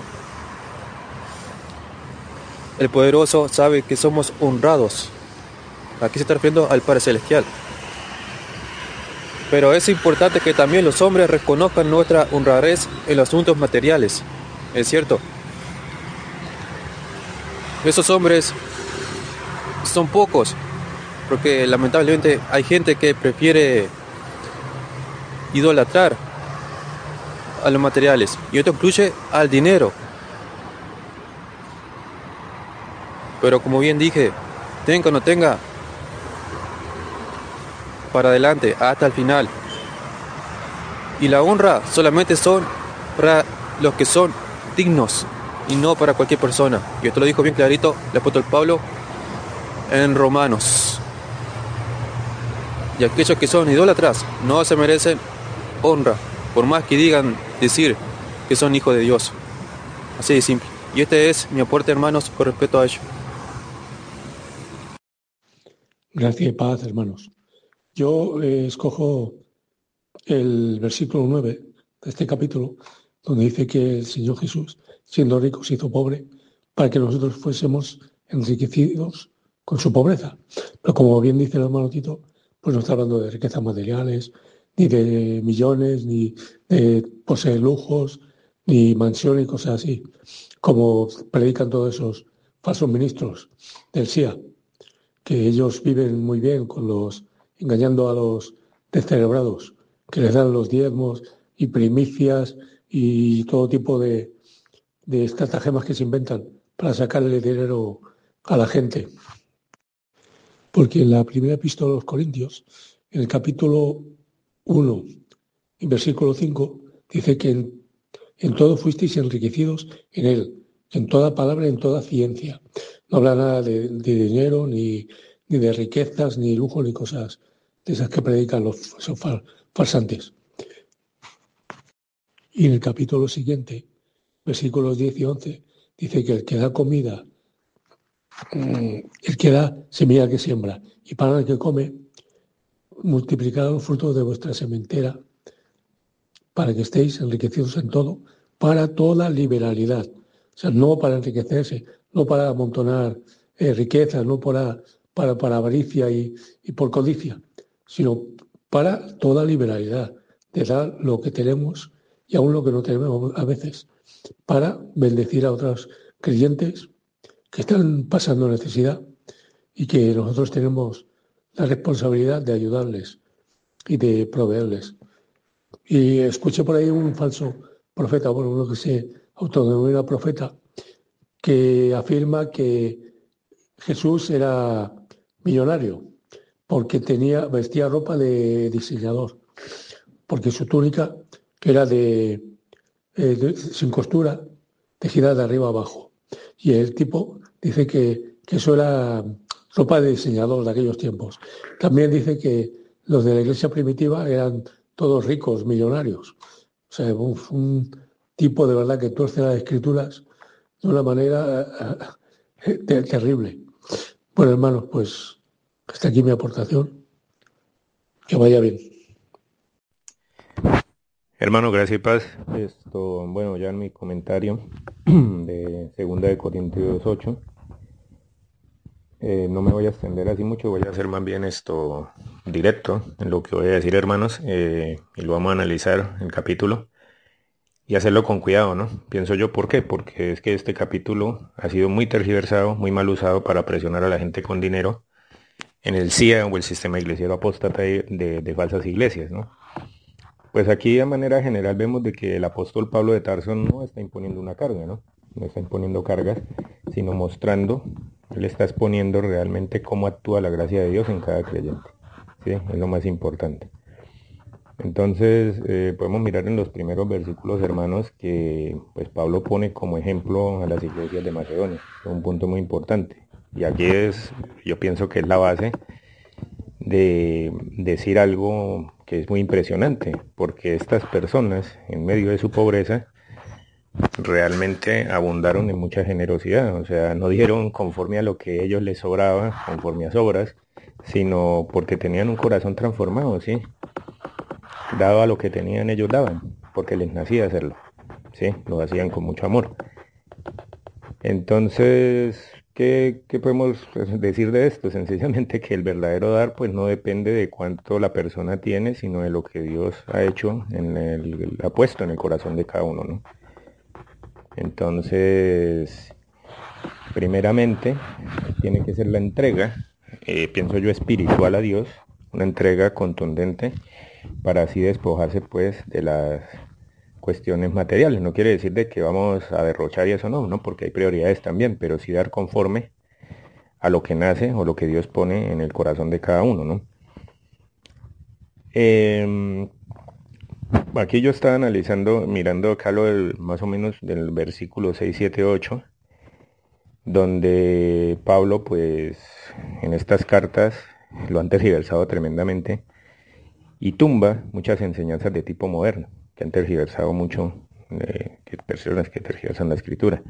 el poderoso sabe que somos honrados. Aquí se está refiriendo al Padre Celestial. Pero es importante que también los hombres reconozcan nuestra honradez en los asuntos materiales. ¿Es cierto? Esos hombres son pocos, porque lamentablemente hay gente que prefiere idolatrar a los materiales, y esto incluye al dinero. Pero como bien dije, tenga o no tenga, para adelante, hasta el final. Y la honra solamente son para los que son dignos y no para cualquier persona. Y esto lo dijo bien clarito el apóstol Pablo en Romanos. Y aquellos que son idólatras no se merecen honra, por más que digan decir que son hijos de Dios. Así de simple. Y este es mi aporte, hermanos, con respecto a ello. Gracias y paz, hermanos. Yo eh, escojo el versículo nueve de este capítulo, donde dice que el Señor Jesús, siendo rico, se hizo pobre para que nosotros fuésemos enriquecidos con su pobreza. Pero como bien dice el hermano Tito, pues no está hablando de riquezas materiales, ni de millones, ni de poseer lujos, ni mansiones y cosas así, como predican todos esos falsos ministros del S I A, que ellos viven muy bien con los engañando a los descerebrados, que les dan los diezmos y primicias y todo tipo de, de estratagemas que se inventan para sacarle dinero a la gente. Porque en la primera epístola de los Corintios, en el capítulo uno, en versículo cinco, dice que en, en todo fuisteis enriquecidos en él, en toda palabra, en toda ciencia. No habla nada de, de dinero, ni, ni de riquezas, ni lujo, ni cosas de esas que predican los esos farsantes. Y en el capítulo siguiente, versículos diez y once, dice que el que da comida, el que da semilla que siembra, y para el que come, multiplicará los frutos de vuestra sementera, para que estéis enriquecidos en todo, para toda liberalidad. O sea, no para enriquecerse, no para amontonar eh, riqueza, no para, para, para avaricia y, y por codicia, sino para toda liberalidad, de dar lo que tenemos y aún lo que no tenemos a veces, para bendecir a otros creyentes que están pasando necesidad y que nosotros tenemos la responsabilidad de ayudarles y de proveerles. Y escuché por ahí un falso profeta, bueno, uno que se autodenomina profeta, que afirma que Jesús era millonario porque tenía, vestía ropa de diseñador, porque su túnica era de, eh, de sin costura, tejida de arriba abajo. Y el tipo dice que, que eso era ropa de diseñador de aquellos tiempos. También dice que los de la iglesia primitiva eran todos ricos, millonarios. O sea, un, un tipo de verdad que tuerce las escrituras de una manera eh, eh, terrible. Bueno, hermanos, pues hasta aquí mi aportación. Que vaya bien. Hermano, gracias y paz. Esto, bueno, ya en mi comentario de segunda de Corintios ocho, eh, no me voy a extender así mucho, voy a hacer más bien esto directo en lo que voy a decir, hermanos, eh, y lo vamos a analizar el capítulo y hacerlo con cuidado, ¿no? Pienso yo, ¿por qué? Porque es que este capítulo ha sido muy tergiversado, muy mal usado para presionar a la gente con dinero en el C I A o el sistema iglesiero apóstata de, de, de falsas iglesias, ¿no? Pues aquí de manera general vemos de que el apóstol Pablo de Tarso no está imponiendo una carga, ¿no? No está imponiendo cargas, sino mostrando, él está exponiendo realmente cómo actúa la gracia de Dios en cada creyente, ¿sí? Es lo más importante. Entonces, eh, podemos mirar en los primeros versículos, hermanos, que pues Pablo pone como ejemplo a las iglesias de Macedonia, es un punto muy importante. Y aquí es, yo pienso que es la base de decir algo que es muy impresionante, porque estas personas, en medio de su pobreza, realmente abundaron en mucha generosidad, o sea, no dieron conforme a lo que a ellos les sobraba, conforme a sobras, sino porque tenían un corazón transformado, ¿sí? Dado a lo que tenían, ellos daban, porque les nacía hacerlo, ¿sí? Lo hacían con mucho amor. Entonces, ¿qué, qué podemos decir de esto? Sencillamente que el verdadero dar, pues no depende de cuánto la persona tiene, sino de lo que Dios ha hecho, en el, ha puesto en el corazón de cada uno, ¿no? Entonces, primeramente, tiene que ser la entrega, eh, pienso yo, espiritual a Dios, una entrega contundente, para así despojarse, pues, de las cuestiones materiales. No quiere decir de que vamos a derrochar y eso no, ¿no? Porque hay prioridades también, pero sí dar conforme a lo que nace o lo que Dios pone en el corazón de cada uno, ¿no? Eh, aquí yo estaba analizando, mirando acá lo del, más o menos del versículo seis, siete, ocho, donde Pablo, pues, en estas cartas lo han tergiversado tremendamente y tumba muchas enseñanzas de tipo moderno, que han tergiversado mucho, eh, que personas que tergiversan la escritura.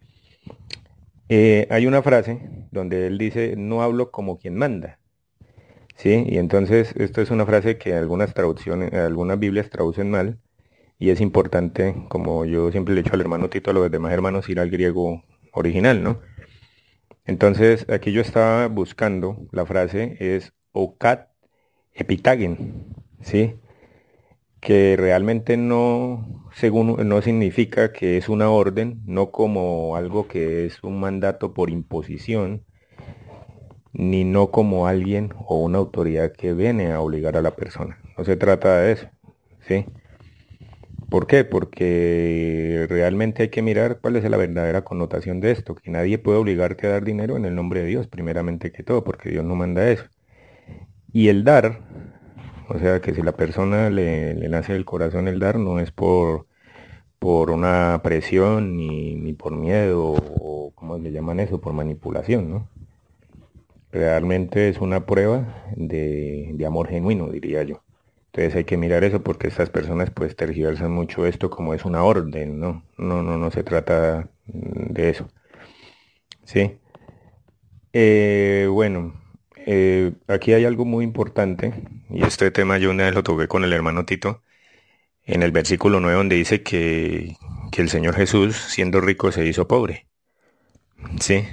Eh, hay una frase donde él dice, no hablo como quien manda, ¿sí? Y entonces esto es una frase que algunas traducciones, algunas Biblias traducen mal, y es importante, como yo siempre le he dicho al hermano Tito, a los demás hermanos, ir al griego original, ¿no? Entonces aquí yo estaba buscando, la frase es okat epitagen, ¿sí? Que realmente no, según, no significa que es una orden, no como algo que es un mandato por imposición, ni no como alguien o una autoridad que viene a obligar a la persona. No se trata de eso, ¿sí? ¿Por qué? Porque realmente hay que mirar cuál es la verdadera connotación de esto, que nadie puede obligarte a dar dinero en el nombre de Dios, primeramente que todo, porque Dios no manda eso. Y el dar, o sea que si la persona le, le nace del corazón el dar, no es por, por una presión ni, ni por miedo o, ¿cómo le llaman eso? Por manipulación, ¿no? Realmente es una prueba de, de amor genuino, diría yo. Entonces hay que mirar eso porque estas personas pues tergiversan mucho esto como es una orden, ¿no? No, no, no se trata de eso. ¿Sí? Eh, bueno, eh, aquí hay algo muy importante y este tema yo una vez lo toqué con el hermano Tito en el versículo nueve donde dice que, que el Señor Jesús, siendo rico, se hizo pobre. Sí.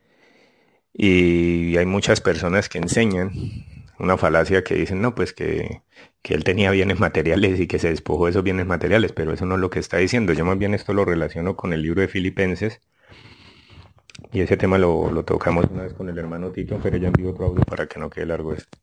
Y hay muchas personas que enseñan una falacia que dicen, no, pues que, que él tenía bienes materiales y que se despojó de esos bienes materiales, pero eso no es lo que está diciendo. Yo más bien esto lo relaciono con el libro de Filipenses, y ese tema lo, lo tocamos una vez con el hermano Tito, pero ya envío otro audio para que no quede largo esto.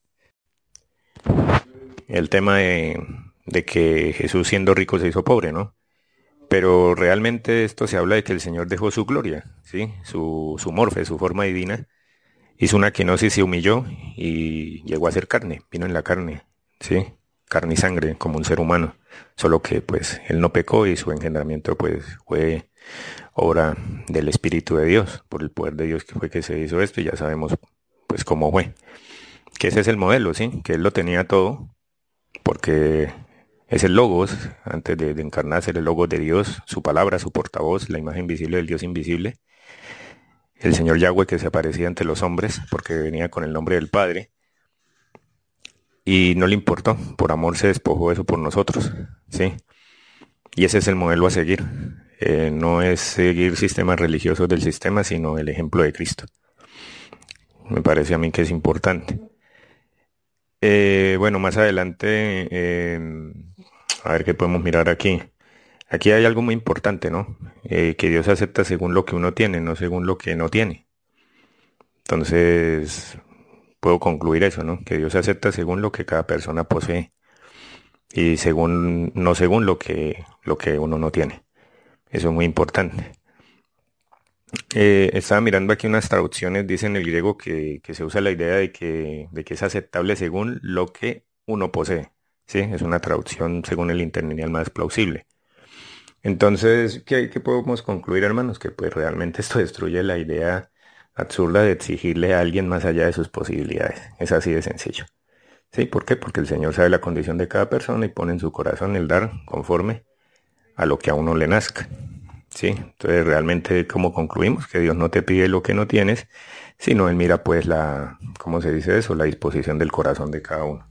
El tema de, de que Jesús, siendo rico, se hizo pobre, ¿no? Pero realmente esto se habla de que el Señor dejó su gloria, ¿sí? Su, su morfe, su forma divina. Hizo una kenosis, se humilló y llegó a ser carne, vino en la carne, ¿sí? Carne y sangre, como un ser humano. Solo que, pues, él no pecó y su engendramiento, pues, fue obra del Espíritu de Dios, por el poder de Dios que fue que se hizo esto, y ya sabemos, pues, cómo fue. Que ese es el modelo, ¿sí? Que él lo tenía todo, porque es el Logos, antes de, de encarnarse, el Logos de Dios, su palabra, su portavoz, la imagen visible del Dios invisible. El Señor Yahweh, que se aparecía ante los hombres porque venía con el nombre del Padre, y no le importó, por amor se despojó de eso por nosotros, ¿sí? Y ese es el modelo a seguir. Eh, no es seguir sistemas religiosos del sistema, sino el ejemplo de Cristo. Me parece a mí que es importante. Eh, bueno, más adelante, eh, a ver qué podemos mirar aquí. Aquí hay algo muy importante, ¿no? Eh, que Dios acepta según lo que uno tiene, no según lo que no tiene. Entonces, puedo concluir eso, ¿no? Que Dios acepta según lo que cada persona posee y según, no según lo que, lo que uno no tiene. Eso es muy importante. Eh, estaba mirando aquí unas traducciones, dice en el griego que, que se usa la idea de que, de que es aceptable según lo que uno posee. ¿Sí? Es una traducción según el interlineal más plausible. Entonces, ¿qué, qué podemos concluir, hermanos? Que pues realmente esto destruye la idea absurda de exigirle a alguien más allá de sus posibilidades. Es así de sencillo. ¿Sí? ¿Por qué? Porque el Señor sabe la condición de cada persona y pone en su corazón el dar conforme a lo que a uno le nazca. ¿Sí? Entonces, realmente, ¿cómo concluimos? Que Dios no te pide lo que no tienes, sino Él mira pues la, ¿cómo se dice eso? La disposición del corazón de cada uno.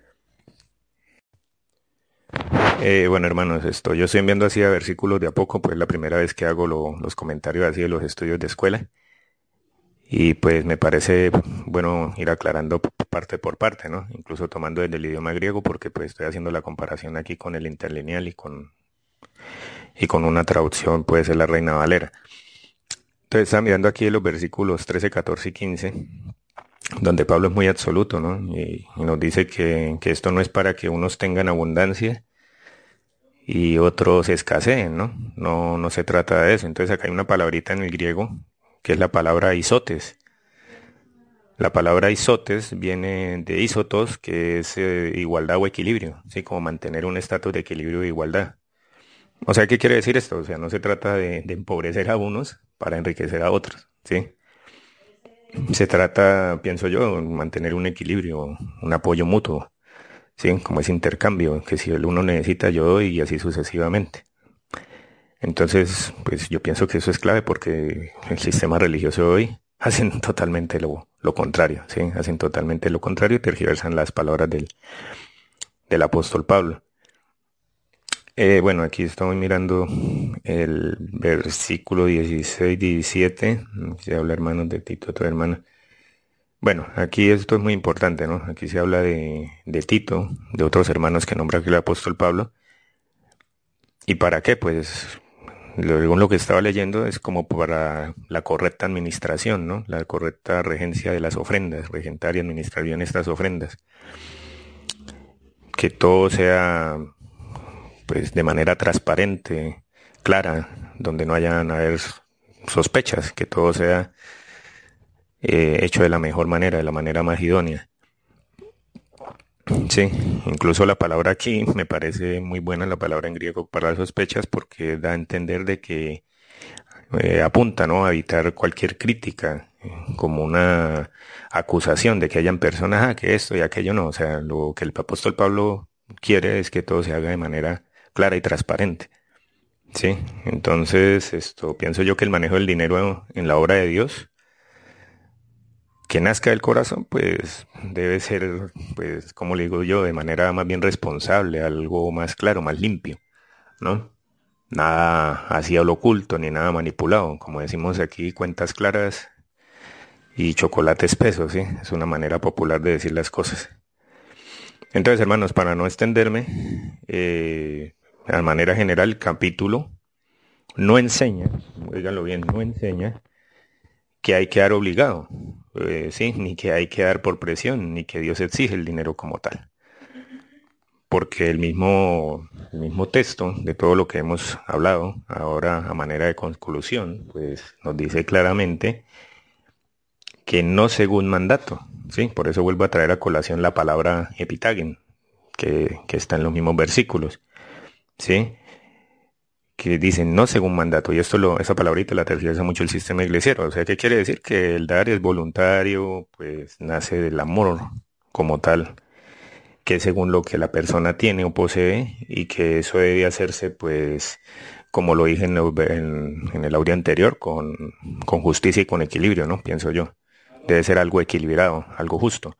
Eh, bueno, hermanos, esto, yo estoy enviando así a versículos de a poco, pues la primera vez que hago lo, los comentarios así de los estudios de escuela. Y pues me parece bueno ir aclarando parte por parte, ¿no? Incluso tomando desde el idioma griego, porque pues estoy haciendo la comparación aquí con el interlineal y con, y con una traducción, puede ser la Reina Valera. Entonces estaba mirando aquí los versículos trece, catorce y quince, donde Pablo es muy absoluto, ¿no? Y, y nos dice que, que esto no es para que unos tengan abundancia y otros escaseen, ¿no? No, no se trata de eso. Entonces acá hay una palabrita en el griego que es la palabra isotes. La palabra isotes viene de isotos, que es eh, igualdad o equilibrio, ¿sí? Como mantener un estatus de equilibrio e igualdad. O sea, ¿qué quiere decir esto? O sea, no se trata de, de empobrecer a unos para enriquecer a otros, ¿sí? Se trata, pienso yo, de mantener un equilibrio, un apoyo mutuo, ¿sí? Como ese intercambio, que si el uno necesita, yo doy, y así sucesivamente. Entonces, pues yo pienso que eso es clave, porque el sistema religioso de hoy hacen totalmente lo, lo contrario, ¿sí? Hacen totalmente lo contrario y tergiversan las palabras del, del apóstol Pablo. Eh, bueno, aquí estamos mirando el versículo dieciséis, diecisiete. Se habla, hermanos, de Tito, otra hermana. Bueno, aquí esto es muy importante, ¿no? Aquí se habla de, de Tito, de otros hermanos que nombra aquí el apóstol Pablo. ¿Y para qué? Pues, según lo que estaba leyendo, es como para la correcta administración, ¿no? La correcta regencia de las ofrendas, regentar y administrar bien estas ofrendas. Que todo sea, pues, de manera transparente, clara, donde no hayan haber sospechas, que todo sea eh, hecho de la mejor manera, de la manera más idónea. Sí, incluso la palabra aquí me parece muy buena, la palabra en griego para las sospechas, porque da a entender de que eh, apunta, ¿no?, a evitar cualquier crítica, eh, como una acusación de que hayan personas, ah, que esto y aquello no. O sea, lo que el apóstol Pablo quiere es que todo se haga de manera clara y transparente. Sí, entonces esto pienso yo que el manejo del dinero en la obra de Dios, que nazca del corazón, pues debe ser, pues, como le digo yo, de manera más bien responsable, algo más claro, más limpio, ¿no? nada hacia lo oculto ni nada manipulado. Como decimos aquí, cuentas claras y chocolate espeso, ¿sí? Es una manera popular de decir las cosas. Entonces, hermanos, para no extenderme, eh, de manera general, el capítulo no enseña, oíganlo bien, no enseña que hay que dar obligado, eh, ¿sí? Ni que hay que dar por presión, ni que Dios exige el dinero como tal. Porque el mismo, el mismo texto de todo lo que hemos hablado, ahora a manera de conclusión, pues nos dice claramente que no según mandato, ¿sí? Por eso vuelvo a traer a colación la palabra epitagen, que, que está en los mismos versículos, ¿sí? Que dicen no según mandato, y esto lo, esa palabrita la tergiversa mucho el sistema iglesiero. O sea, ¿qué quiere decir? Que el dar es voluntario, pues nace del amor como tal, que es según lo que la persona tiene o posee, y que eso debe hacerse, pues, como lo dije en, en, en el audio anterior, con, con justicia y con equilibrio, ¿no? Pienso yo. Debe ser algo equilibrado, algo justo.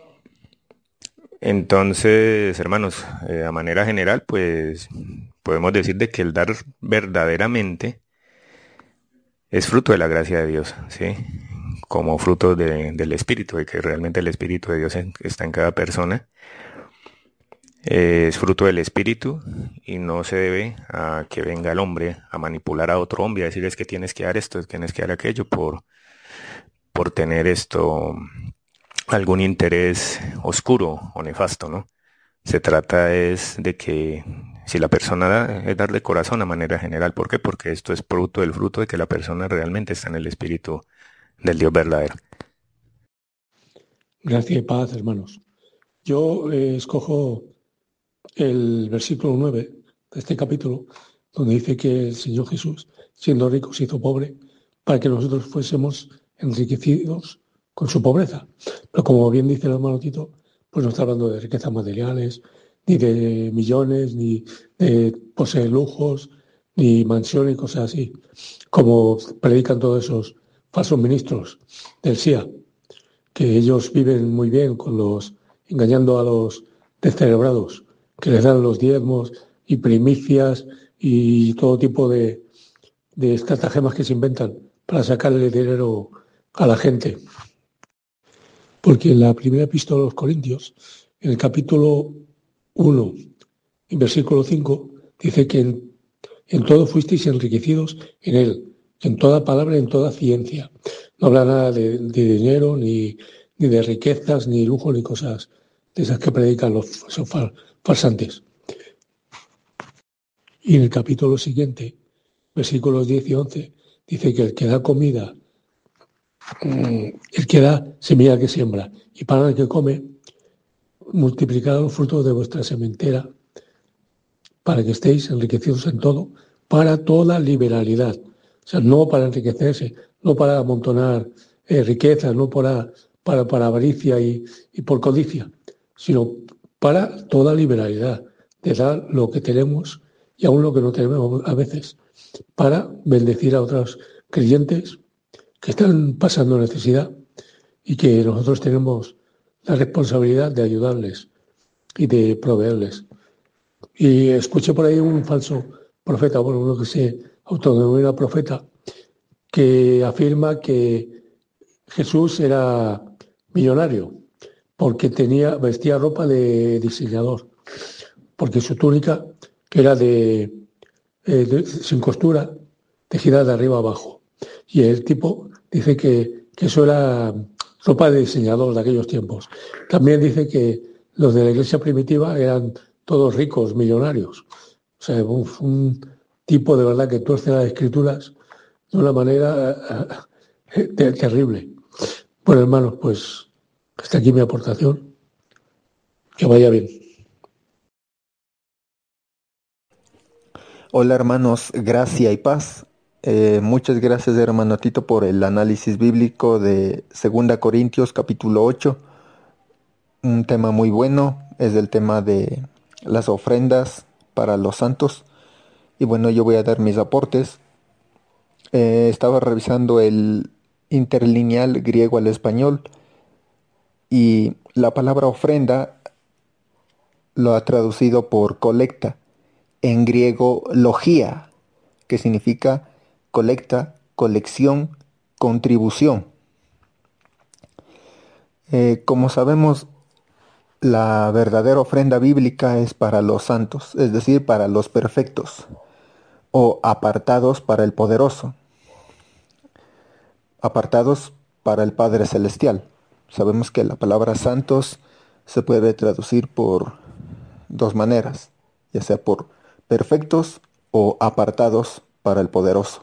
Entonces, hermanos, eh, a manera general, pues podemos decir de que el dar verdaderamente es fruto de la gracia de Dios, ¿sí? Como fruto de, del Espíritu, de que realmente el Espíritu de Dios en, está en cada persona. Eh, es fruto del Espíritu y no se debe a que venga el hombre a manipular a otro hombre, a decirles que tienes que dar esto, tienes que dar aquello, por, por tener esto, algún interés oscuro o nefasto, ¿no? Se trata es de que si la persona da, es dar de corazón a manera general. ¿Por qué? Porque esto es fruto del fruto de que la persona realmente está en el espíritu del Dios verdadero. Gracias y paz, hermanos. Yo eh, escojo el versículo nueve de este capítulo, donde dice que el Señor Jesús, siendo rico, se hizo pobre para que nosotros fuésemos enriquecidos con su pobreza. Pero como bien dice el hermano Tito, pues no está hablando de riquezas materiales, ni de millones, ni de poseer lujos, ni mansiones y cosas así, como predican todos esos falsos ministros del S I A, que ellos viven muy bien con los engañando a los descerebrados, que les dan los diezmos y primicias y todo tipo de, de estratagemas que se inventan para sacarle dinero a la gente. Porque en la primera epístola a los Corintios, en el capítulo uno, en versículo cinco, dice que en, en todo fuisteis enriquecidos en él, en toda palabra, en toda ciencia. No habla nada de, de dinero, ni, ni de riquezas, ni lujo, ni cosas de esas que predican los farsantes. Y en el capítulo siguiente, versículos diez y once, dice que el que da comida, el que da semilla que siembra, y para el que come, multiplicad los frutos de vuestra sementera, para que estéis enriquecidos en todo, para toda liberalidad. O sea, no para enriquecerse, no para amontonar eh, riquezas, no para, para, para avaricia y, y por codicia, sino para toda liberalidad, de dar lo que tenemos y aún lo que no tenemos a veces, para bendecir a otros creyentes que están pasando necesidad y que nosotros tenemos la responsabilidad de ayudarles y de proveerles. Y escuché por ahí un falso profeta, bueno, uno que se autodenomina profeta, que afirma que Jesús era millonario porque tenía, vestía ropa de diseñador, porque su túnica era de, eh, de sin costura, tejida de arriba abajo. Y el tipo dice que, que eso era ropa de diseñador de aquellos tiempos. También dice que los de la iglesia primitiva eran todos ricos, millonarios. O sea, un, un tipo de verdad que tuerce las escrituras de una manera eh, eh, terrible. Bueno, hermanos, pues hasta aquí mi aportación. Que vaya bien. Hola hermanos, gracia y paz. Eh, muchas gracias hermano Tito por el análisis bíblico de Segunda Corintios capítulo ocho. Un tema muy bueno, es el tema de las ofrendas para los santos. Y bueno, yo voy a dar mis aportes. Eh, estaba revisando el interlineal griego al español y la palabra ofrenda lo ha traducido por colecta. En griego, logía, que significa colecta, colección, contribución. Eh, como sabemos, la verdadera ofrenda bíblica es para los santos, es decir, para los perfectos, o apartados para el poderoso, apartados para el Padre Celestial. Sabemos que la palabra santos se puede traducir por dos maneras, ya sea por perfectos o apartados para el poderoso.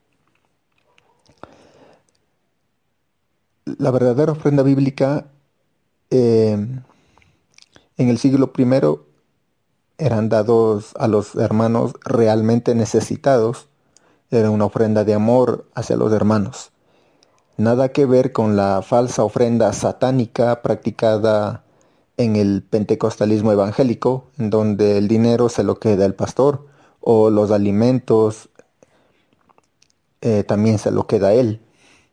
La verdadera ofrenda bíblica eh, en el siglo primero eran dados a los hermanos realmente necesitados. Era una ofrenda de amor hacia los hermanos. Nada que ver con la falsa ofrenda satánica practicada en el pentecostalismo evangélico, en donde el dinero se lo queda el pastor o los alimentos eh, también se lo queda él.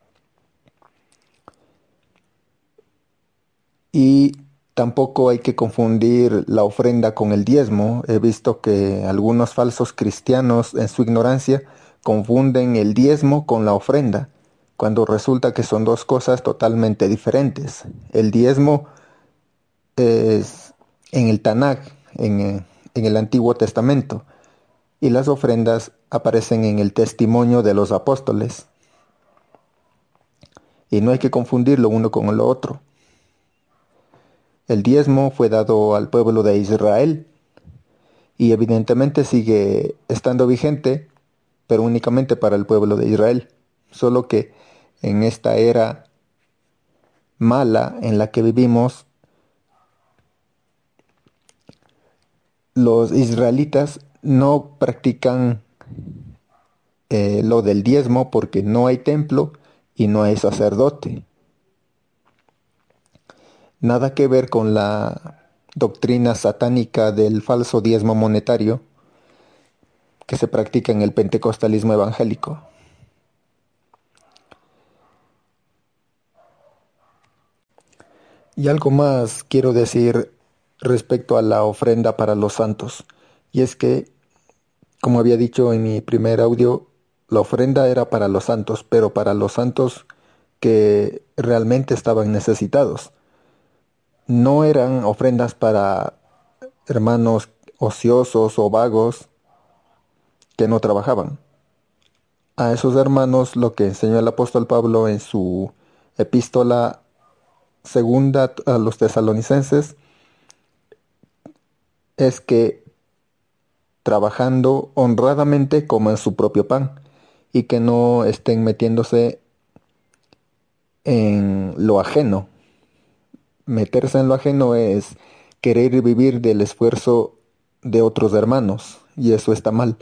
Y tampoco hay que confundir la ofrenda con el diezmo. He visto que algunos falsos cristianos en su ignorancia confunden el diezmo con la ofrenda, cuando resulta que son dos cosas totalmente diferentes. El diezmo es en el Tanaj, en, en el Antiguo Testamento, y las ofrendas aparecen en el testimonio de los apóstoles. Y no hay que confundir lo uno con lo otro. El diezmo fue dado al pueblo de Israel y evidentemente sigue estando vigente, pero únicamente para el pueblo de Israel. Solo que en esta era mala en la que vivimos, los israelitas no practican eh, lo del diezmo porque no hay templo y no hay sacerdote. Nada que ver con la doctrina satánica del falso diezmo monetario que se practica en el pentecostalismo evangélico. Y algo más quiero decir respecto a la ofrenda para los santos. Y es que, como había dicho en mi primer audio, la ofrenda era para los santos, pero para los santos que realmente estaban necesitados. No eran ofrendas para hermanos ociosos o vagos que no trabajaban. A esos hermanos lo que enseñó el apóstol Pablo en su epístola segunda a los tesalonicenses es que trabajando honradamente coman su propio pan y que no estén metiéndose en lo ajeno. Meterse en lo ajeno es querer vivir del esfuerzo de otros hermanos, y eso está mal.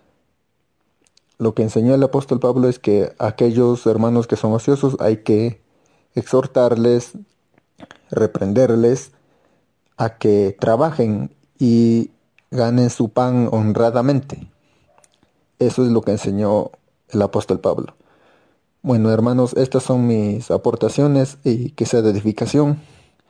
Lo que enseñó el apóstol Pablo es que a aquellos hermanos que son ociosos hay que exhortarles, reprenderles a que trabajen y ganen su pan honradamente. Eso es lo que enseñó el apóstol Pablo. Bueno, hermanos, estas son mis aportaciones y que sea de edificación.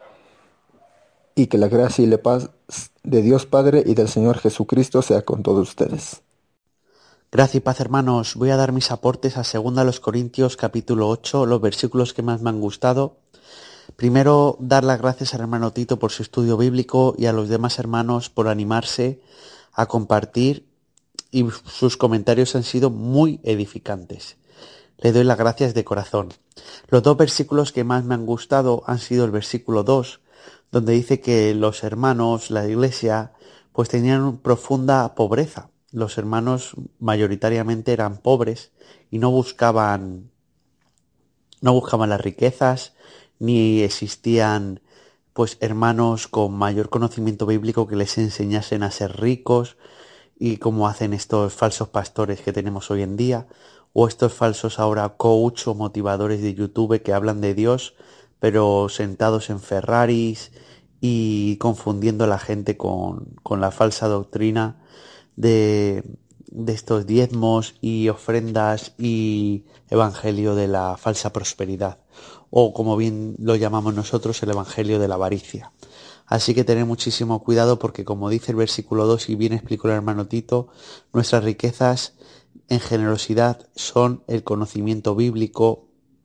Y que la gracia y la paz de Dios Padre y del Señor Jesucristo sea con todos ustedes. Gracia y paz, hermanos. Voy a dar mis aportes a segunda los Corintios capítulo ocho, los versículos que más me han gustado. Primero, dar las gracias al hermano Tito por su estudio bíblico y a los demás hermanos por animarse a compartir, y sus comentarios han sido muy edificantes. Le doy las gracias de corazón. Los dos versículos que más me han gustado han sido el versículo dos, donde dice que los hermanos, la iglesia, pues tenían profunda pobreza. Los hermanos mayoritariamente eran pobres y no buscaban, no buscaban las riquezas, ni existían pues hermanos con mayor conocimiento bíblico que les enseñasen a ser ricos, y como hacen estos falsos pastores que tenemos hoy en día, o estos falsos ahora coach o motivadores de YouTube que hablan de Dios, pero sentados en Ferraris y confundiendo a la gente con, con la falsa doctrina de, de estos diezmos y ofrendas y evangelio de la falsa prosperidad, o como bien lo llamamos nosotros, el evangelio de la avaricia. Así que tener muchísimo cuidado porque, como dice el versículo dos y bien explicó el hermano Tito, nuestras riquezas en generosidad son el conocimiento bíblico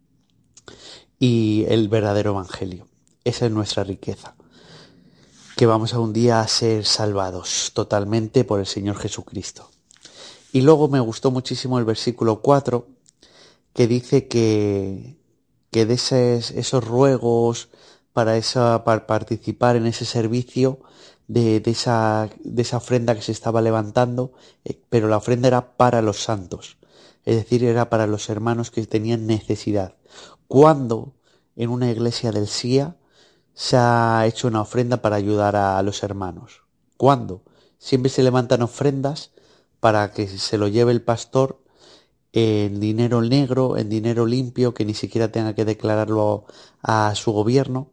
y el verdadero evangelio. Esa es nuestra riqueza, que vamos a un día a ser salvados totalmente por el Señor Jesucristo. Y luego me gustó muchísimo el versículo cuatro, que dice que, que de esos, esos ruegos para, esa, para participar en ese servicio, de, de, esa, de esa ofrenda que se estaba levantando, eh, pero la ofrenda era para los santos, es decir, era para los hermanos que tenían necesidad. Cuando en una iglesia del S I A se ha hecho una ofrenda para ayudar a los hermanos? ¿Cuándo? Siempre se levantan ofrendas para que se lo lleve el pastor en dinero negro, en dinero limpio, que ni siquiera tenga que declararlo a su gobierno,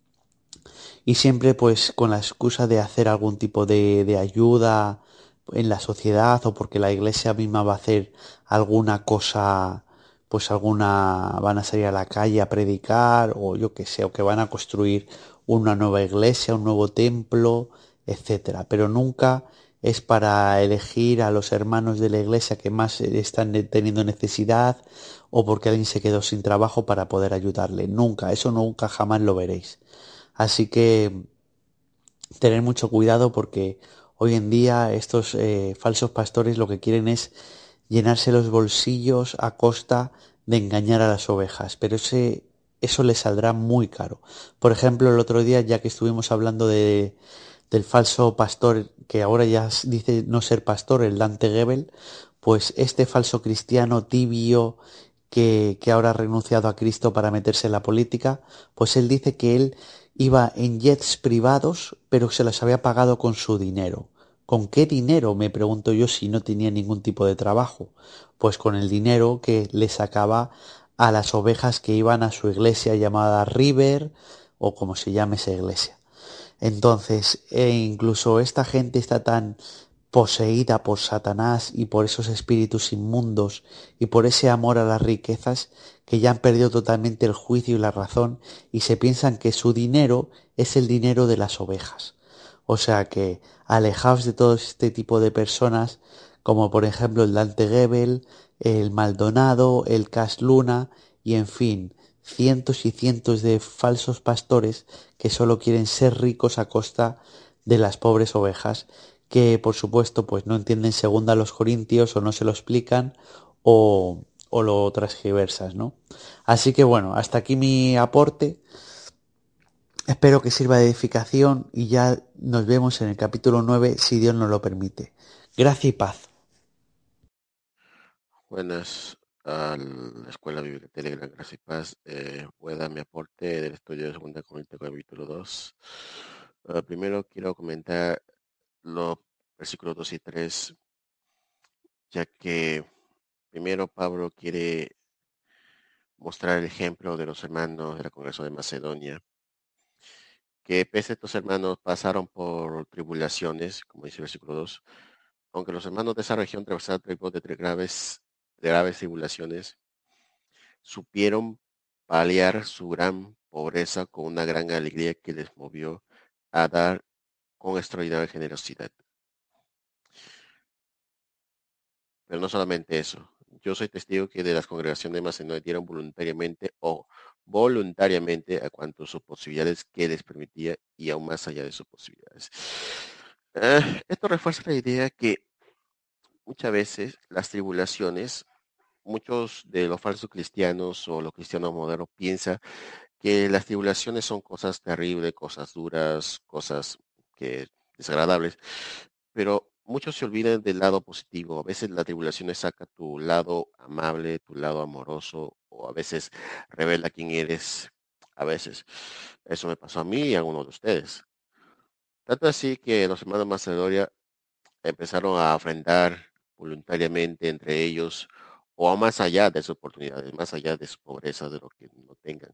y siempre pues con la excusa de hacer algún tipo de, de ayuda en la sociedad, o porque la iglesia misma va a hacer alguna cosa, pues alguna, van a salir a la calle a predicar, o yo que sé, o que van a construir una nueva iglesia, un nuevo templo, etcétera. Pero nunca es para elegir a los hermanos de la iglesia que más están teniendo necesidad, o porque alguien se quedó sin trabajo para poder ayudarle. Nunca, eso nunca jamás lo veréis. Así que tener mucho cuidado, porque hoy en día estos eh, falsos pastores lo que quieren es llenarse los bolsillos a costa de engañar a las ovejas, pero ese, eso les saldrá muy caro. Por ejemplo, el otro día, ya que estuvimos hablando de, del falso pastor, que ahora ya dice no ser pastor, el Dante Gebel, pues este falso cristiano tibio que, que ahora ha renunciado a Cristo para meterse en la política, pues él dice que él iba en jets privados, pero se los había pagado con su dinero. ¿Con qué dinero?, me pregunto yo, si no tenía ningún tipo de trabajo. Pues con el dinero que le sacaba a las ovejas que iban a su iglesia llamada River, o como se llame esa iglesia. Entonces, e incluso esta gente está tan poseída por Satanás y por esos espíritus inmundos y por ese amor a las riquezas, que ya han perdido totalmente el juicio y la razón, y se piensan que su dinero es el dinero de las ovejas. O sea que alejaos de todo este tipo de personas, como por ejemplo el Dante Gebel, el Maldonado, el Cas Luna, y en fin, cientos y cientos de falsos pastores que solo quieren ser ricos a costa de las pobres ovejas, que por supuesto pues no entienden segunda a los Corintios, o no se lo explican, o, o lo transgiversas, ¿no? Así que bueno, hasta aquí mi aporte. Espero que sirva de edificación, y ya nos vemos en el capítulo nueve, si Dios nos lo permite. Gracia y paz. Buenas a la Escuela Bíblica Telegram, Gracia y Paz. Eh, voy a dar mi aporte del estudio de segunda Corintios capítulo dos. Uh, primero quiero comentar los versículos dos y tres, ya que primero Pablo quiere mostrar el ejemplo de los hermanos de la Congregación de Macedonia, que pese a estos hermanos pasaron por tribulaciones, como dice el versículo dos, aunque los hermanos de esa región atravesaron tipos de graves, de graves tribulaciones, supieron paliar su gran pobreza con una gran alegría que les movió a dar con extraordinaria generosidad. Pero no solamente eso. Yo soy testigo que de las congregaciones de Macedonia dieron voluntariamente o voluntariamente a cuanto sus posibilidades que les permitía, y aún más allá de sus posibilidades. Uh, esto refuerza la idea que muchas veces las tribulaciones, muchos de los falsos cristianos o los cristianos modernos piensan que las tribulaciones son cosas terribles, cosas duras, cosas que desagradables, pero muchos se olvidan del lado positivo. A veces la tribulación saca tu lado amable, tu lado amoroso, o a veces revela quién eres. A veces eso me pasó a mí y a algunos de ustedes. Tanto así que los hermanos de Macedonia empezaron a ofrendar voluntariamente entre ellos, o más allá de sus oportunidades, más allá de su pobreza, de lo que no tengan.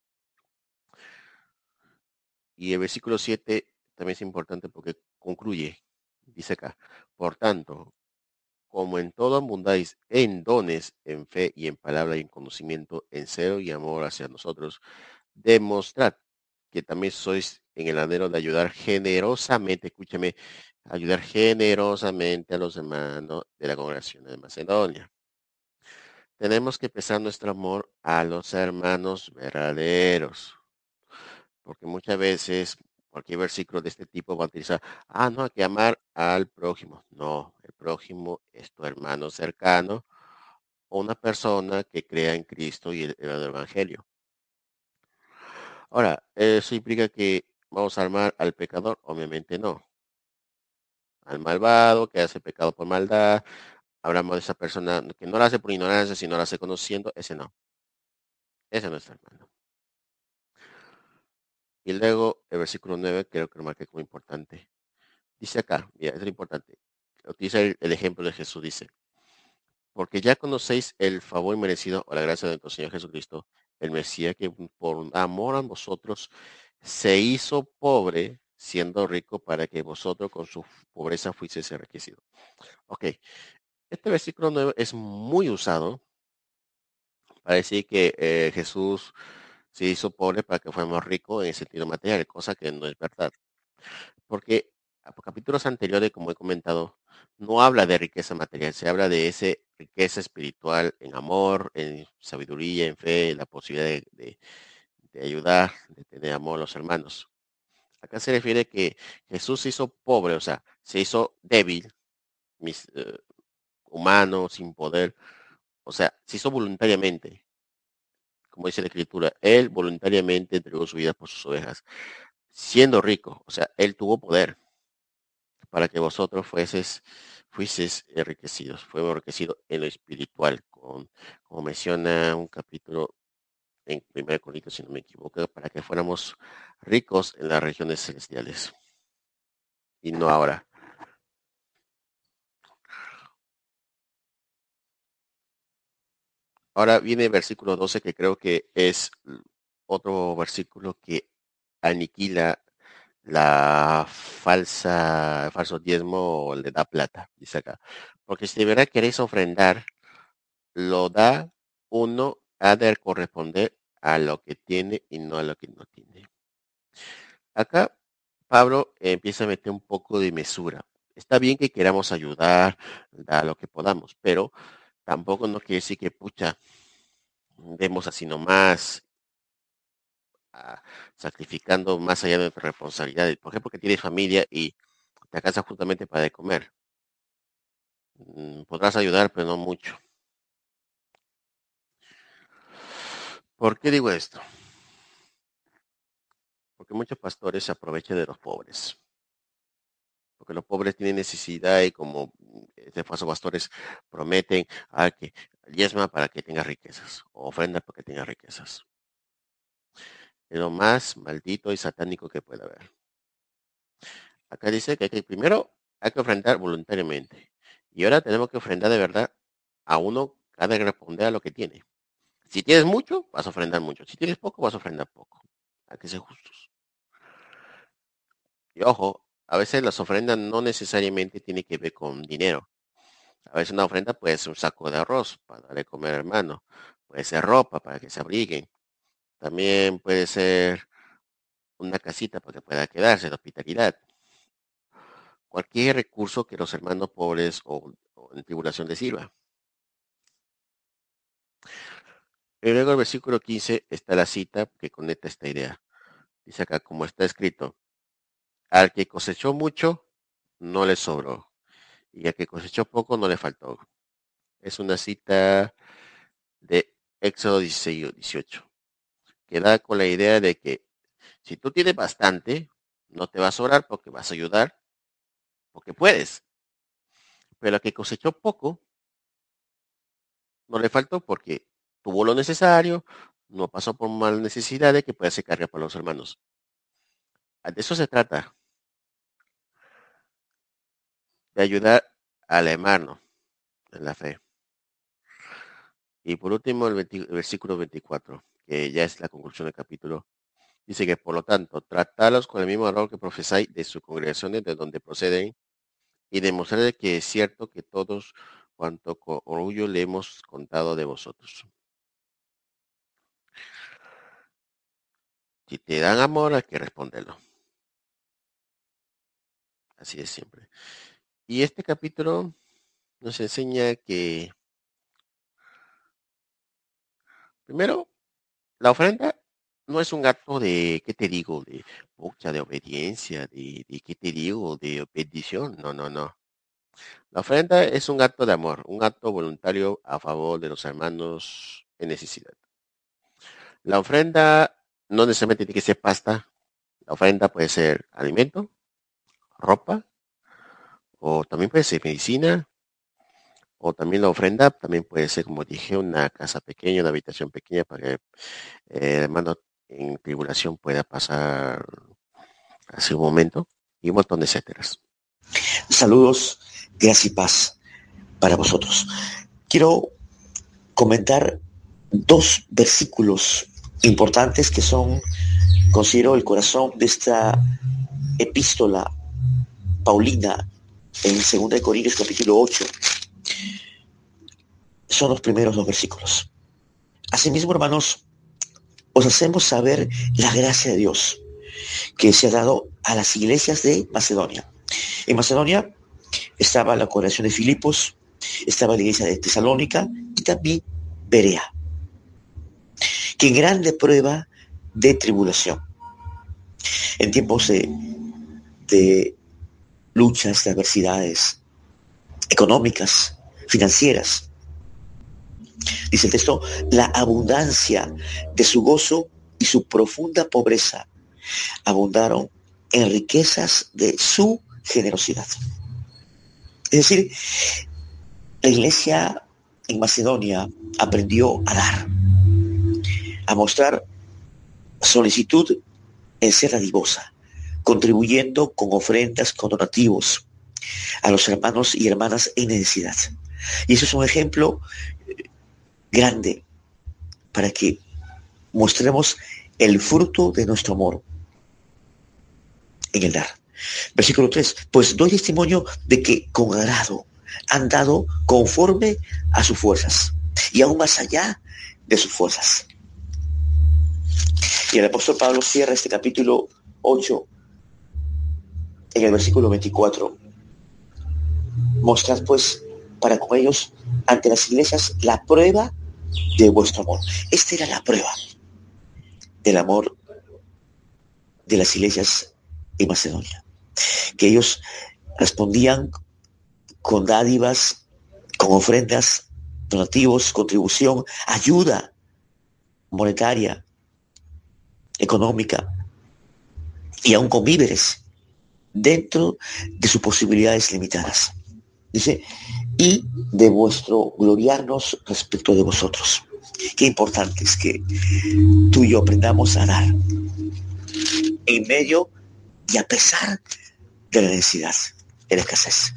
Y el versículo siete también es importante porque concluye, dice acá: por tanto, como en todo abundáis en dones, en fe y en palabra y en conocimiento, en celo y amor hacia nosotros, demostrad que también sois en el anhelo de ayudar generosamente, escúchame, ayudar generosamente a los hermanos de la congregación de Macedonia. Tenemos que pesar nuestro amor a los hermanos verdaderos, porque muchas veces cualquier versículo de este tipo va a utilizar, ah, no, hay que amar al prójimo. No, el prójimo es tu hermano cercano o una persona que crea en Cristo y el, el Evangelio. Ahora, ¿eso implica que vamos a amar al pecador? Obviamente no. Al malvado que hace pecado por maldad, hablamos de esa persona que no la hace por ignorancia, sino la hace conociendo, ese no. Ese no es hermano. Y luego el versículo nueve, creo que lo marqué como importante. Dice acá, mira, es lo importante. Utiliza el, el ejemplo de Jesús, dice, porque ya conocéis el favor merecido o la gracia de nuestro Señor Jesucristo, el Mesías, que por amor a vosotros se hizo pobre, siendo rico, para que vosotros con su pobreza fuiseis enriquecidos. Ok, este versículo nueve es muy usado para decir que eh, Jesús se hizo pobre para que fuéramos ricos en el sentido material, cosa que no es verdad. Porque a capítulos anteriores, como he comentado, no habla de riqueza material, se habla de esa riqueza espiritual en amor, en sabiduría, en fe, en la posibilidad de, de, de ayudar, de tener amor a los hermanos. Acá se refiere que Jesús se hizo pobre, o sea, se hizo débil, mis, eh, humano, sin poder, o sea, se hizo voluntariamente, como dice la Escritura, él voluntariamente entregó su vida por sus ovejas, siendo rico, o sea, él tuvo poder para que vosotros fueses, fuises enriquecidos, fuimos enriquecidos en lo espiritual, con, como menciona un capítulo en primera Corintios, si no me equivoco, para que fuéramos ricos en las regiones celestiales, y no ahora. Ahora viene el versículo doce, que creo que es otro versículo que aniquila la falsa, el falso diezmo o le da plata, dice acá. Porque si de verdad queréis ofrendar, lo da uno, ha de corresponder a lo que tiene y no a lo que no tiene. Acá Pablo empieza a meter un poco de mesura. Está bien que queramos ayudar, dar lo que podamos, pero tampoco no quiere decir que, pucha, demos así nomás, ah, sacrificando más allá de nuestras responsabilidades. Por ejemplo, que tienes familia y te alcanza justamente para de comer. Mm, podrás ayudar, pero no mucho. ¿Por qué digo esto? Porque muchos pastores se aprovechan de los pobres. Porque los pobres tienen necesidad y como este falsos pastores prometen a que diezma para que tenga riquezas o ofrenda para que tenga riquezas. Es lo más maldito y satánico que puede haber. Acá dice que, hay que primero hay que ofrendar voluntariamente y ahora tenemos que ofrendar de verdad. A uno ha de responder a lo que tiene. Si tienes mucho, vas a ofrendar mucho. Si tienes poco, vas a ofrendar poco. Hay que ser justos. Y ojo, a veces las ofrendas no necesariamente tienen que ver con dinero. A veces una ofrenda puede ser un saco de arroz para darle a comer al hermano. Puede ser ropa para que se abriguen. También puede ser una casita para que pueda quedarse, de hospitalidad. Cualquier recurso que los hermanos pobres o, o en tribulación les sirva. Y luego el versículo quince está la cita que conecta esta idea. Dice acá, como está escrito, al que cosechó mucho, no le sobró. Y al que cosechó poco, no le faltó. Es una cita de Éxodo dieciséis dieciocho, que da con la idea de que si tú tienes bastante, no te va a sobrar porque vas a ayudar, porque puedes. Pero al que cosechó poco, no le faltó porque tuvo lo necesario, no pasó por mal necesidad de que pueda hacer carga para los hermanos. De eso se trata, de ayudar al hermano en la fe. Y por último, el, veinte, el versículo veinticuatro, que ya es la conclusión del capítulo, dice que por lo tanto, tratalos con el mismo valor que profesáis de sus congregaciones de donde proceden y demostrarles que es cierto que todos cuanto con orgullo le hemos contado de vosotros. Si te dan amor, hay que responderlo. Así es siempre. Y este capítulo nos enseña que, primero, la ofrenda no es un acto de, ¿qué te digo? De pucha, de obediencia, de, de, ¿qué te digo? De bendición. No, no, no. La ofrenda es un acto de amor, un acto voluntario a favor de los hermanos en necesidad. La ofrenda no necesariamente tiene que ser pasta. La ofrenda puede ser alimento, ropa, o también puede ser medicina, o también la ofrenda también puede ser, como dije, una casa pequeña, una habitación pequeña para que eh, el hermano en tribulación pueda pasar así un momento, y un montón de etcéteras. Saludos, gracia y paz para vosotros. Quiero comentar dos versículos importantes que son, considero, el corazón de esta epístola paulina en segunda de Corintios capítulo ocho. Son los primeros dos versículos. Asimismo, hermanos, os hacemos saber la gracia de Dios que se ha dado a las iglesias de Macedonia. En Macedonia estaba la congregación de Filipos, estaba la iglesia de Tesalónica y también Berea, que en grande prueba de tribulación, en tiempos de, de luchas, de adversidades económicas, financieras. Dice el texto, la abundancia de su gozo y su profunda pobreza abundaron en riquezas de su generosidad. Es decir, la iglesia en Macedonia aprendió a dar, a mostrar solicitud en ser dadivosa, contribuyendo con ofrendas, con donativos a los hermanos y hermanas en necesidad. Y eso es un ejemplo grande para que mostremos el fruto de nuestro amor en el dar. Versículo tres, pues doy testimonio de que con agrado han dado conforme a sus fuerzas y aún más allá de sus fuerzas. Y el apóstol Pablo cierra este capítulo ocho en el versículo veinticuatro. Mostrad pues para con ellos ante las iglesias la prueba de vuestro amor. Esta era la prueba del amor de las iglesias en Macedonia, que ellos respondían con dádivas, con ofrendas, donativos, contribución, ayuda monetaria, económica y aún con víveres dentro de sus posibilidades limitadas. Dice, y de vuestro gloriarnos respecto de vosotros. Qué importante es que tú y yo aprendamos a dar en medio y a pesar de la necesidad, de la escasez.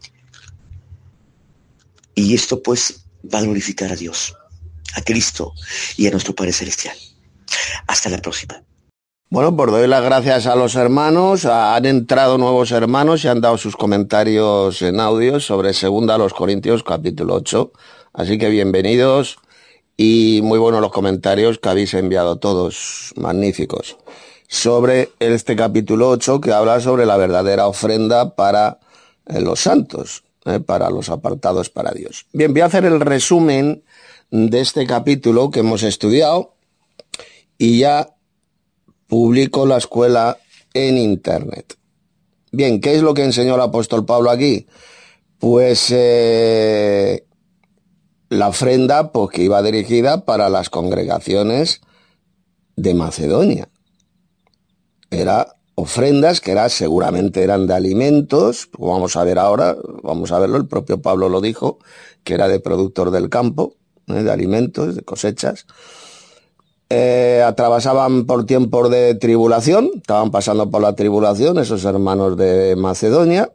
Y esto pues va a glorificar a Dios, a Cristo y a nuestro Padre Celestial. Hasta la próxima. Bueno, pues doy las gracias a los hermanos. Han entrado nuevos hermanos y han dado sus comentarios en audio sobre segunda a los Corintios capítulo ocho. Así que bienvenidos y muy buenos los comentarios que habéis enviado todos, magníficos, sobre este capítulo ocho que habla sobre la verdadera ofrenda para eh, los santos, eh, para los apartados para Dios. Bien, voy a hacer el resumen de este capítulo que hemos estudiado y ya publico la escuela en internet. Bien, ¿qué es lo que enseñó el apóstol Pablo aquí? Pues eh, la ofrenda pues, que iba dirigida para las congregaciones de Macedonia. Era ofrendas que era, seguramente eran de alimentos, como vamos a ver ahora, vamos a verlo, el propio Pablo lo dijo, que era de productor del campo, ¿eh? De alimentos, de cosechas. Eh, atravesaban por tiempos de tribulación, estaban pasando por la tribulación esos hermanos de Macedonia,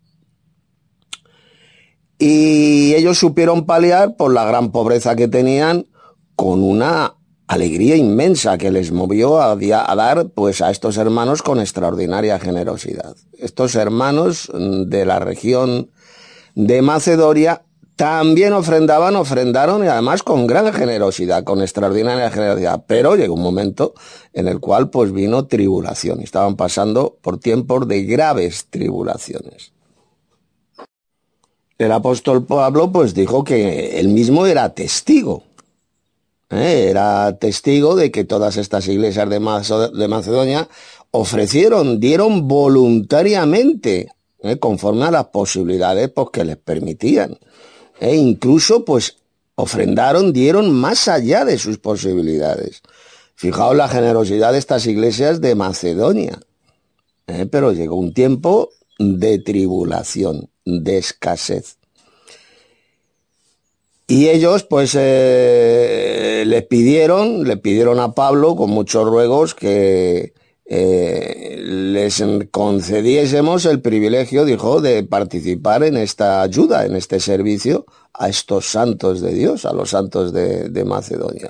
y ellos supieron paliar por la gran pobreza que tenían con una alegría inmensa que les movió a, a dar pues a estos hermanos con extraordinaria generosidad. Estos hermanos de la región de Macedonia también ofrendaban, ofrendaron y además con gran generosidad, con extraordinaria generosidad. Pero llegó un momento en el cual pues vino tribulación. Estaban pasando por tiempos de graves tribulaciones. El apóstol Pablo pues dijo que él mismo era testigo. ¿eh? Era testigo de que todas estas iglesias de Macedonia ofrecieron, dieron voluntariamente, ¿eh? conforme a las posibilidades pues, que les permitían. E incluso, pues, ofrendaron, dieron más allá de sus posibilidades. Fijaos la generosidad de estas iglesias de Macedonia. ¿Eh? Pero llegó un tiempo de tribulación, de escasez. Y ellos, pues, eh, le pidieron, le pidieron a Pablo, con muchos ruegos, que eh, les concediésemos el privilegio, dijo, de participar en esta ayuda, en este servicio a estos santos de Dios, a los santos de, de Macedonia.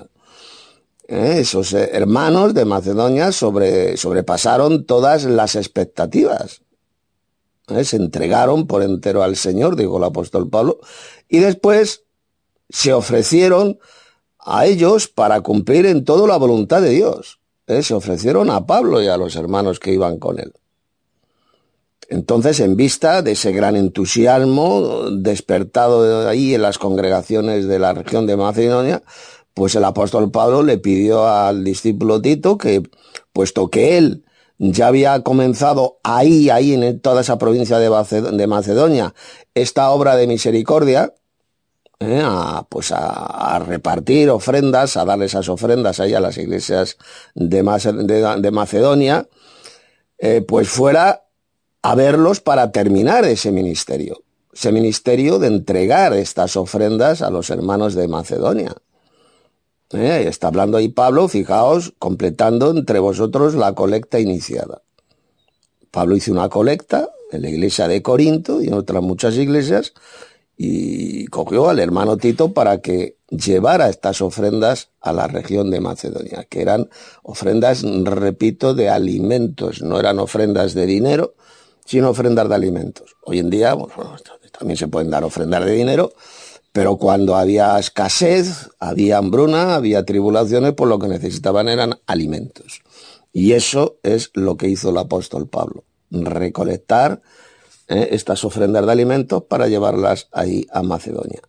Eh, esos hermanos de Macedonia sobre, sobrepasaron todas las expectativas. Eh, se entregaron por entero al Señor, dijo el apóstol Pablo, y después se ofrecieron a ellos para cumplir en todo la voluntad de Dios. ¿Eh? Se ofrecieron a Pablo y a los hermanos que iban con él. Entonces, en vista de ese gran entusiasmo despertado ahí en las congregaciones de la región de Macedonia, pues el apóstol Pablo le pidió al discípulo Tito que, puesto que él ya había comenzado ahí, ahí en toda esa provincia de Macedonia, esta obra de misericordia, Eh, a, pues a, a repartir ofrendas, a darle esas ofrendas ahí a las iglesias de, Mace, de, de Macedonia, eh, pues fuera a verlos para terminar ese ministerio, ese ministerio de entregar estas ofrendas a los hermanos de Macedonia. Eh, está hablando ahí Pablo, fijaos, completando entre vosotros la colecta iniciada. Pablo hizo una colecta en la iglesia de Corinto y en otras muchas iglesias, y cogió al hermano Tito para que llevara estas ofrendas a la región de Macedonia, que eran ofrendas, repito, de alimentos, no eran ofrendas de dinero, sino ofrendas de alimentos. Hoy en día, bueno, también se pueden dar ofrendas de dinero, pero cuando había escasez, había hambruna, había tribulaciones, pues lo que necesitaban eran alimentos. Y eso es lo que hizo el apóstol Pablo, recolectar Eh, estas ofrendas de alimentos para llevarlas ahí a Macedonia.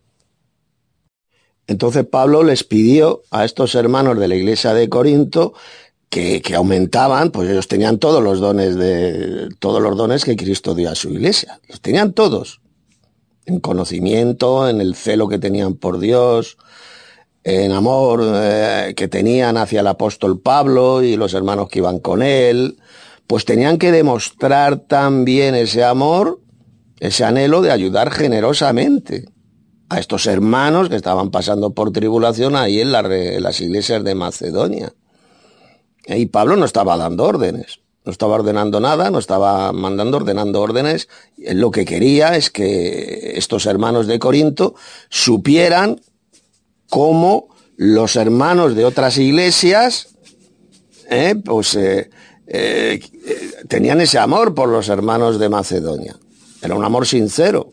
Entonces Pablo les pidió a estos hermanos de la iglesia de Corinto que, que aumentaban, pues ellos tenían todos los dones de todos los dones que Cristo dio a su iglesia, los tenían todos, en conocimiento, en el celo que tenían por Dios, en amor eh, que tenían hacia el apóstol Pablo y los hermanos que iban con él. Pues tenían que demostrar también ese amor, ese anhelo de ayudar generosamente a estos hermanos que estaban pasando por tribulación ahí en, la, en las iglesias de Macedonia. Y Pablo no estaba dando órdenes, no estaba ordenando nada, no estaba mandando, ordenando órdenes. Él lo que quería es que estos hermanos de Corinto supieran cómo los hermanos de otras iglesias, eh, pues... Eh, Eh, eh, tenían ese amor por los hermanos de Macedonia. Era un amor sincero.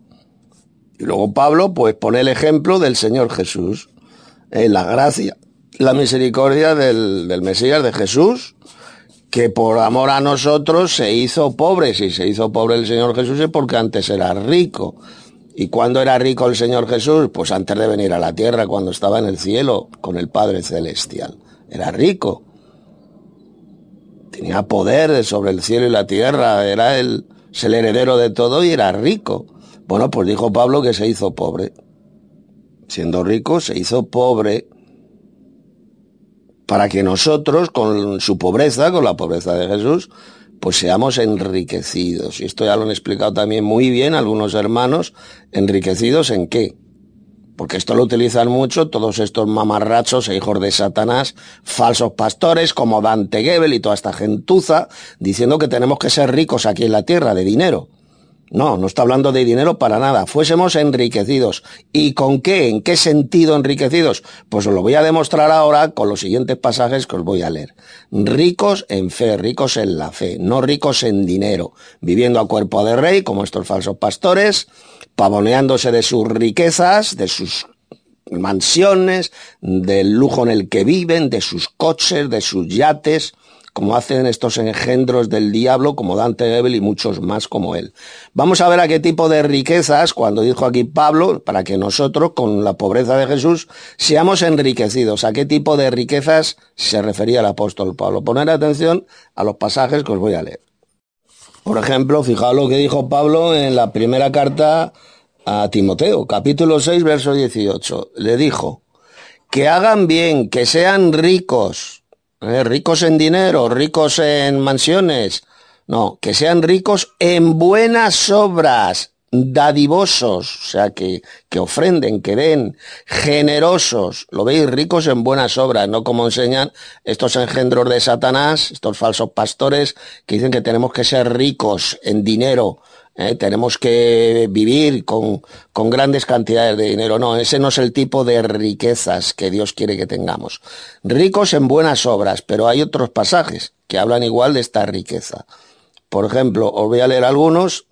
Y luego Pablo pues pone el ejemplo del Señor Jesús, eh, la gracia, la misericordia del, del Mesías, de Jesús, que por amor a nosotros se hizo pobre. Si se hizo pobre el Señor Jesús es porque antes era rico. ¿Y cuándo era rico el Señor Jesús? Pues antes de venir a la tierra, cuando estaba en el cielo con el Padre Celestial. Era rico. Tenía poder sobre el cielo y la tierra, era el, el heredero de todo y era rico. Bueno, pues dijo Pablo que se hizo pobre. Siendo rico, se hizo pobre para que nosotros, con su pobreza, con la pobreza de Jesús, pues seamos enriquecidos. Y esto ya lo han explicado también muy bien algunos hermanos. ¿Enriquecidos en qué? Porque esto lo utilizan mucho todos estos mamarrachos e hijos de Satanás, falsos pastores como Dante Gebel y toda esta gentuza, diciendo que tenemos que ser ricos aquí en la tierra, de dinero. No, no está hablando de dinero para nada. Fuésemos enriquecidos. ¿Y con qué? ¿En qué sentido enriquecidos? Pues os lo voy a demostrar ahora con los siguientes pasajes que os voy a leer. Ricos en fe, ricos en la fe, no ricos en dinero, viviendo a cuerpo de rey, como estos falsos pastores, pavoneándose de sus riquezas, de sus mansiones, del lujo en el que viven, de sus coches, de sus yates, como hacen estos engendros del diablo, como Dante Gebel y muchos más como él. Vamos a ver a qué tipo de riquezas, cuando dijo aquí Pablo, para que nosotros, con la pobreza de Jesús, seamos enriquecidos. A qué tipo de riquezas se refería el apóstol Pablo. Poner atención a los pasajes que os voy a leer. Por ejemplo, fijaos lo que dijo Pablo en la primera carta a Timoteo, capítulo seis, verso dieciocho. Le dijo, que hagan bien, que sean ricos, eh, ricos en dinero, ricos en mansiones, no, que sean ricos en buenas obras, dadivosos, o sea, que, que ofrenden, que den, generosos, lo veis, ricos en buenas obras, no como enseñan estos engendros de Satanás, estos falsos pastores que dicen que tenemos que ser ricos en dinero, ¿eh? Tenemos que vivir con, con grandes cantidades de dinero. No, ese no es el tipo de riquezas que Dios quiere que tengamos. Ricos en buenas obras, pero hay otros pasajes que hablan igual de esta riqueza. Por ejemplo, os voy a leer algunos.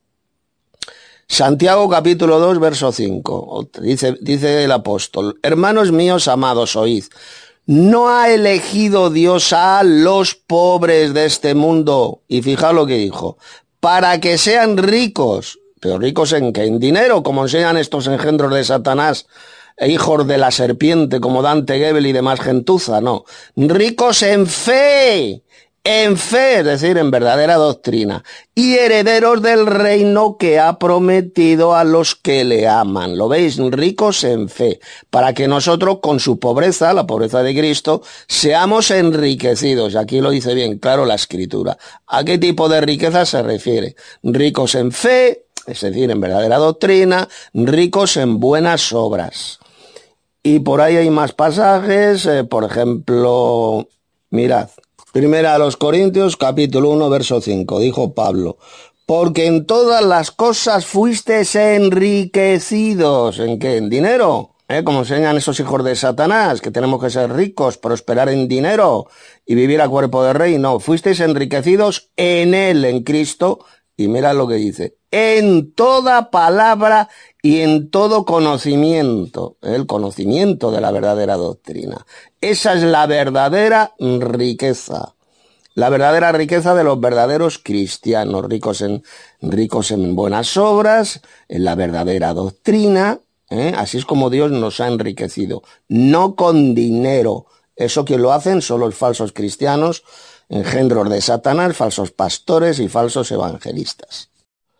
Santiago capítulo dos, verso cinco. Dice, dice el apóstol, hermanos míos amados, oíd, ¿no ha elegido Dios a los pobres de este mundo? Y fijaos lo que dijo, para que sean ricos, pero ricos en qué, en dinero, como enseñan estos engendros de Satanás, e hijos de la serpiente, como Dante Gebel y demás gentuza, no, ricos en fe, en fe, es decir, en verdadera doctrina, y herederos del reino que ha prometido a los que le aman. ¿Lo veis? Ricos en fe, para que nosotros con su pobreza, la pobreza de Cristo, seamos enriquecidos. Aquí lo dice bien claro la Escritura. ¿A qué tipo de riqueza se refiere? Ricos en fe, es decir, en verdadera doctrina, ricos en buenas obras. Y por ahí hay más pasajes, eh, por ejemplo, mirad, Primera a los Corintios, capítulo uno, verso cinco, dijo Pablo, porque en todas las cosas fuisteis enriquecidos. ¿En qué? ¿En dinero? ¿Eh? Como enseñan esos hijos de Satanás, que tenemos que ser ricos, prosperar en dinero y vivir a cuerpo de rey. No, fuisteis enriquecidos en él, en Cristo, y mira lo que dice, en toda palabra y en todo conocimiento, el conocimiento de la verdadera doctrina. Esa es la verdadera riqueza, la verdadera riqueza de los verdaderos cristianos, ricos en, ricos en buenas obras, en la verdadera doctrina, ¿eh? Así es como Dios nos ha enriquecido, no con dinero. Eso que lo hacen son los falsos cristianos, engendros de Satanás, falsos pastores y falsos evangelistas.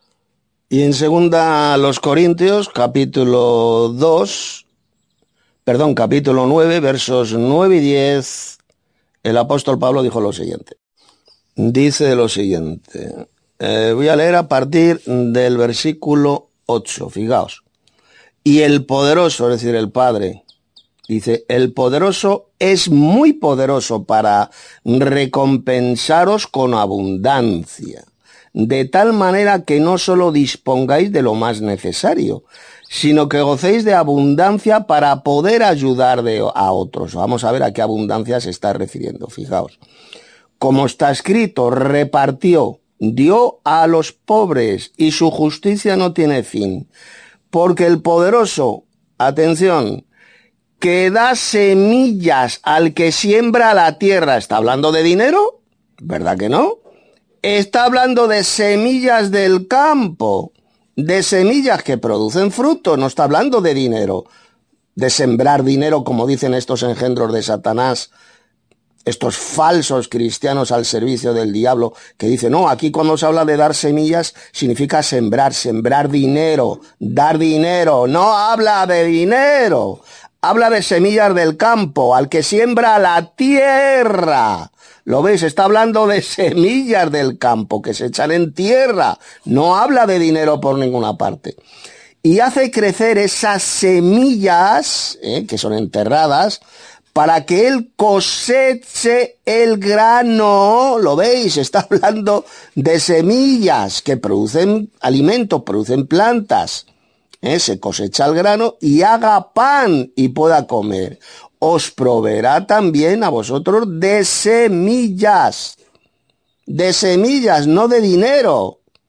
Y en segunda a los Corintios, capítulo dos, perdón, capítulo nueve, versos nueve y diez, el apóstol Pablo dijo lo siguiente. Dice lo siguiente, eh, voy a leer a partir del versículo ocho, fijaos. Y el poderoso, es decir, el Padre, dice, el poderoso es muy poderoso para recompensaros con abundancia, de tal manera que no solo dispongáis de lo más necesario, sino que gocéis de abundancia para poder ayudar de, a otros. Vamos a ver a qué abundancia se está refiriendo, fijaos. Como está escrito, repartió, dio a los pobres, y su justicia no tiene fin. Porque el poderoso, atención, que da semillas al que siembra la tierra, ¿está hablando de dinero? ¿Verdad que no? Está hablando de semillas del campo, de semillas que producen fruto, no está hablando de dinero, de sembrar dinero como dicen estos engendros de Satanás, estos falsos cristianos al servicio del diablo, que dicen, no, aquí cuando se habla de dar semillas, significa sembrar, sembrar dinero, dar dinero, no habla de dinero, habla de semillas del campo, al que siembra la tierra. ¿Lo ves? Está hablando de semillas del campo que se echan en tierra, no habla de dinero por ninguna parte. Y hace crecer esas semillas, eh, que son enterradas, para que él coseche el grano. ¿Lo veis? Está hablando de semillas que producen alimentos, producen plantas. ¿Eh? Se cosecha el grano y haga pan y pueda comer. Os proveerá también a vosotros de semillas. De semillas, no de dinero.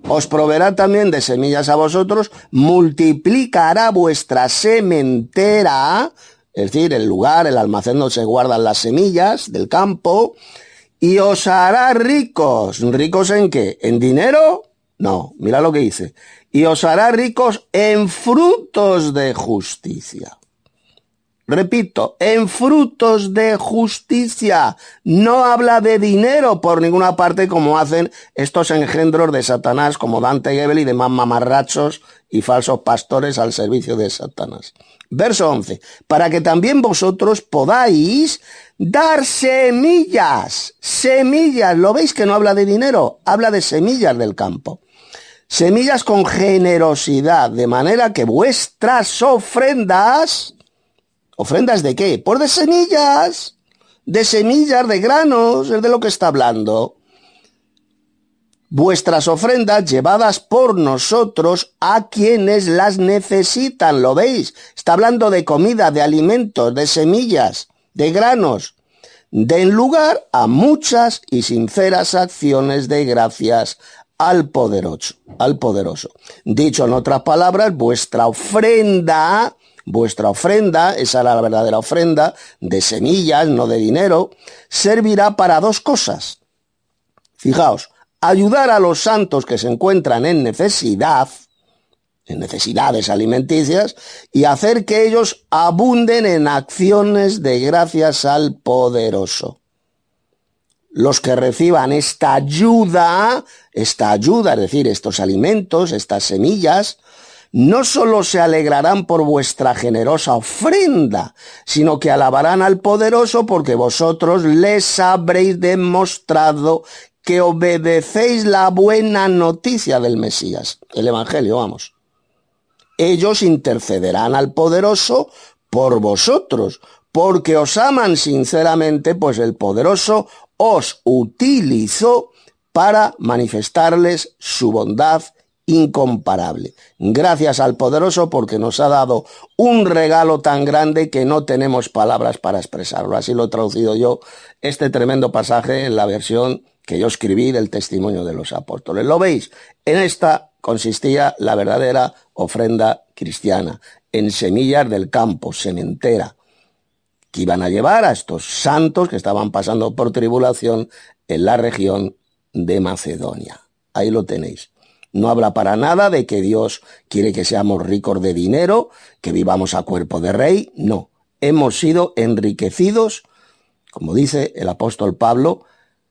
os proveerá también de semillas a vosotros, multiplicará vuestra sementera, es decir, el lugar, el almacén donde se guardan las semillas del campo, y os hará ricos. ¿Ricos en qué? ¿En dinero? No, mira lo que dice. Y os hará ricos en frutos de justicia. Repito, en frutos de justicia. No habla de dinero por ninguna parte como hacen estos engendros de Satanás como Dante Gebel y demás mamarrachos y falsos pastores al servicio de Satanás. Verso once. Para que también vosotros podáis dar semillas. Semillas. ¿Lo veis que no habla de dinero? Habla de semillas del campo. Semillas con generosidad, de manera que vuestras ofrendas... ¿Ofrendas de qué? Pues de semillas, de semillas, de granos, es de lo que está hablando. Vuestras ofrendas llevadas por nosotros a quienes las necesitan, ¿lo veis? Está hablando de comida, de alimentos, de semillas, de granos. Den lugar a muchas y sinceras acciones de gracias al poderoso, al poderoso. Dicho en otras palabras, vuestra ofrenda... Vuestra ofrenda, esa era la verdadera ofrenda, de semillas, no de dinero, servirá para dos cosas. Fijaos, ayudar a los santos que se encuentran en necesidad, en necesidades alimenticias, y hacer que ellos abunden en acciones de gracias al poderoso. Los que reciban esta ayuda, esta ayuda, es decir, estos alimentos, estas semillas, no solo se alegrarán por vuestra generosa ofrenda, sino que alabarán al poderoso porque vosotros les habréis demostrado que obedecéis la buena noticia del Mesías, el Evangelio, vamos. Ellos intercederán al poderoso por vosotros, porque os aman sinceramente, pues el poderoso os utilizó para manifestarles su bondad incomparable. Gracias al poderoso porque nos ha dado un regalo tan grande que no tenemos palabras para expresarlo. Así lo he traducido yo, este tremendo pasaje en la versión que yo escribí del testimonio de los apóstoles. ¿Lo veis? En esta consistía la verdadera ofrenda cristiana, en semillas del campo, sementera, que iban a llevar a estos santos que estaban pasando por tribulación en la región de Macedonia. Ahí lo tenéis. No habla para nada de que Dios quiere que seamos ricos de dinero, que vivamos a cuerpo de rey. No, hemos sido enriquecidos, como dice el apóstol Pablo,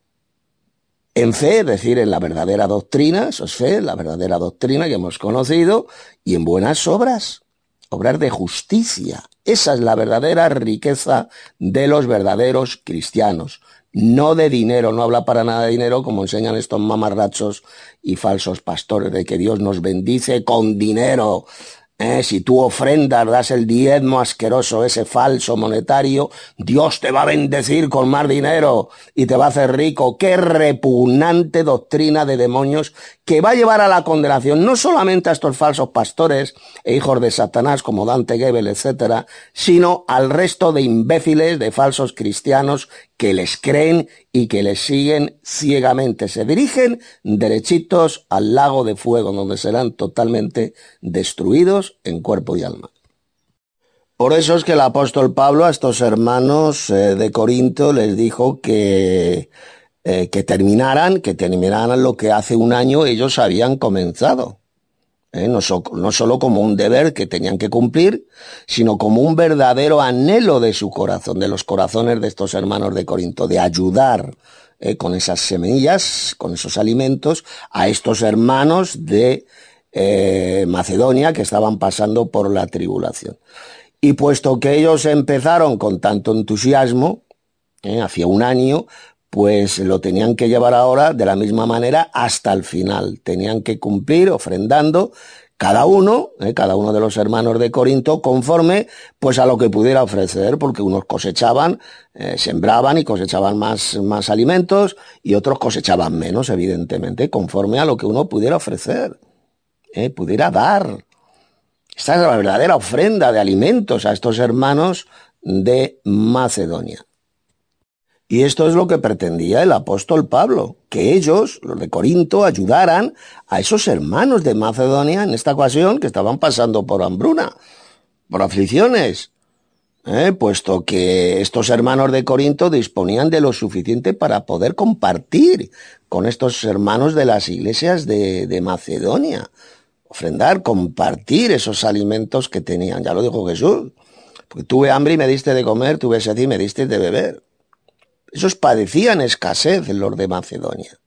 en fe, es decir, en la verdadera doctrina, eso es fe, la verdadera doctrina que hemos conocido, y en buenas obras, obras de justicia. Esa es la verdadera riqueza de los verdaderos cristianos. No de dinero, no habla para nada de dinero como enseñan estos mamarrachos y falsos pastores, de que Dios nos bendice con dinero. Eh, si tú ofrendas, das el diezmo asqueroso, ese falso monetario, Dios te va a bendecir con más dinero y te va a hacer rico. Qué repugnante doctrina de demonios que va a llevar a la condenación no solamente a estos falsos pastores e hijos de Satanás como Dante Gebel, etcétera, sino al resto de imbéciles, de falsos cristianos que les creen y que les siguen ciegamente. Se dirigen derechitos al lago de fuego, donde serán totalmente destruidos en cuerpo y alma. Por eso es que el apóstol Pablo a estos hermanos eh, de Corinto les dijo que, eh, que terminaran, que terminaran lo que hace un año ellos habían comenzado. Eh, no, so, no solo como un deber que tenían que cumplir, sino como un verdadero anhelo de su corazón, de los corazones de estos hermanos de Corinto, de ayudar eh, con esas semillas, con esos alimentos, a estos hermanos de eh, Macedonia que estaban pasando por la tribulación. Y puesto que ellos empezaron con tanto entusiasmo, eh, hacía un año, pues lo tenían que llevar ahora de la misma manera hasta el final. Tenían que cumplir ofrendando cada uno, eh, cada uno de los hermanos de Corinto, conforme pues a lo que pudiera ofrecer, porque unos cosechaban, eh, sembraban y cosechaban más, más alimentos, y otros cosechaban menos, evidentemente, conforme a lo que uno pudiera ofrecer, eh, pudiera dar. Esta es la verdadera ofrenda de alimentos a estos hermanos de Macedonia. Y esto es lo que pretendía el apóstol Pablo, que ellos, los de Corinto, ayudaran a esos hermanos de Macedonia en esta ocasión que estaban pasando por hambruna, por aflicciones, ¿eh? Puesto que estos hermanos de Corinto disponían de lo suficiente para poder compartir con estos hermanos de las iglesias de, de Macedonia, ofrendar, compartir esos alimentos que tenían. Ya lo dijo Jesús, porque tuve hambre y me diste de comer, tuve sed y me diste de beber. Esos padecían escasez en los de Macedonia.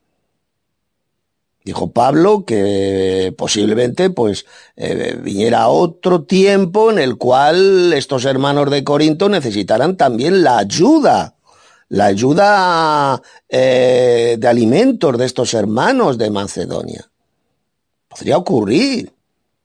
Dijo Pablo que posiblemente pues eh, viniera otro tiempo en el cual estos hermanos de Corinto necesitaran también la ayuda, la ayuda eh, de alimentos de estos hermanos de Macedonia. Podría ocurrir.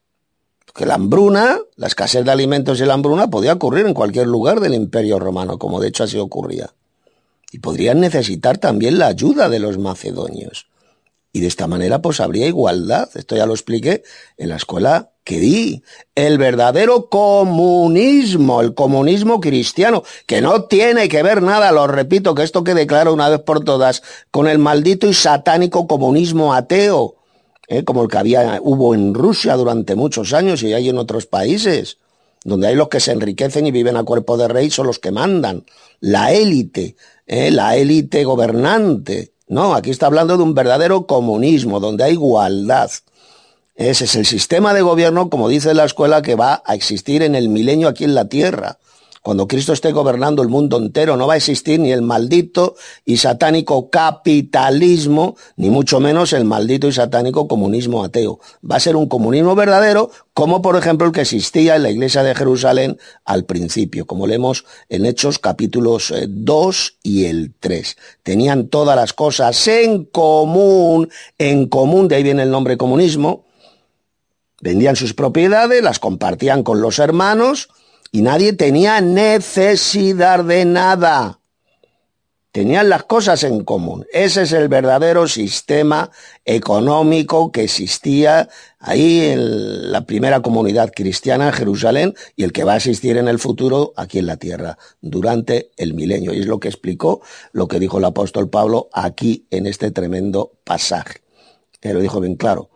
Que la hambruna, la escasez de alimentos y la hambruna podía ocurrir en cualquier lugar del Imperio Romano, como de hecho así ocurría. Y podrían necesitar también la ayuda de los macedonios. Y de esta manera pues habría igualdad. Esto ya lo expliqué en la escuela que di. El verdadero comunismo, el comunismo cristiano, que no tiene que ver nada, lo repito, que esto quede claro una vez por todas, con el maldito y satánico comunismo ateo, ¿eh? Como el que había, hubo en Rusia durante muchos años y hay en otros países, donde hay los que se enriquecen y viven a cuerpo de rey, son los que mandan, la élite, ¿eh? La élite gobernante. No, aquí está hablando de un verdadero comunismo, donde hay igualdad. Ese es el sistema de gobierno, como dice la escuela, que va a existir en el milenio aquí en la tierra. Cuando Cristo esté gobernando el mundo entero, no va a existir ni el maldito y satánico capitalismo, ni mucho menos el maldito y satánico comunismo ateo. Va a ser un comunismo verdadero, como por ejemplo el que existía en la iglesia de Jerusalén al principio, como leemos en Hechos capítulos dos y el tres. Tenían todas las cosas en común, en común, de ahí viene el nombre comunismo. Vendían sus propiedades, las compartían con los hermanos, y nadie tenía necesidad de nada. Tenían las cosas en común. Ese es el verdadero sistema económico que existía ahí en la primera comunidad cristiana en Jerusalén y el que va a existir en el futuro aquí en la tierra durante el milenio. Y es lo que explicó, lo que dijo el apóstol Pablo aquí en este tremendo pasaje. Él lo dijo bien claro.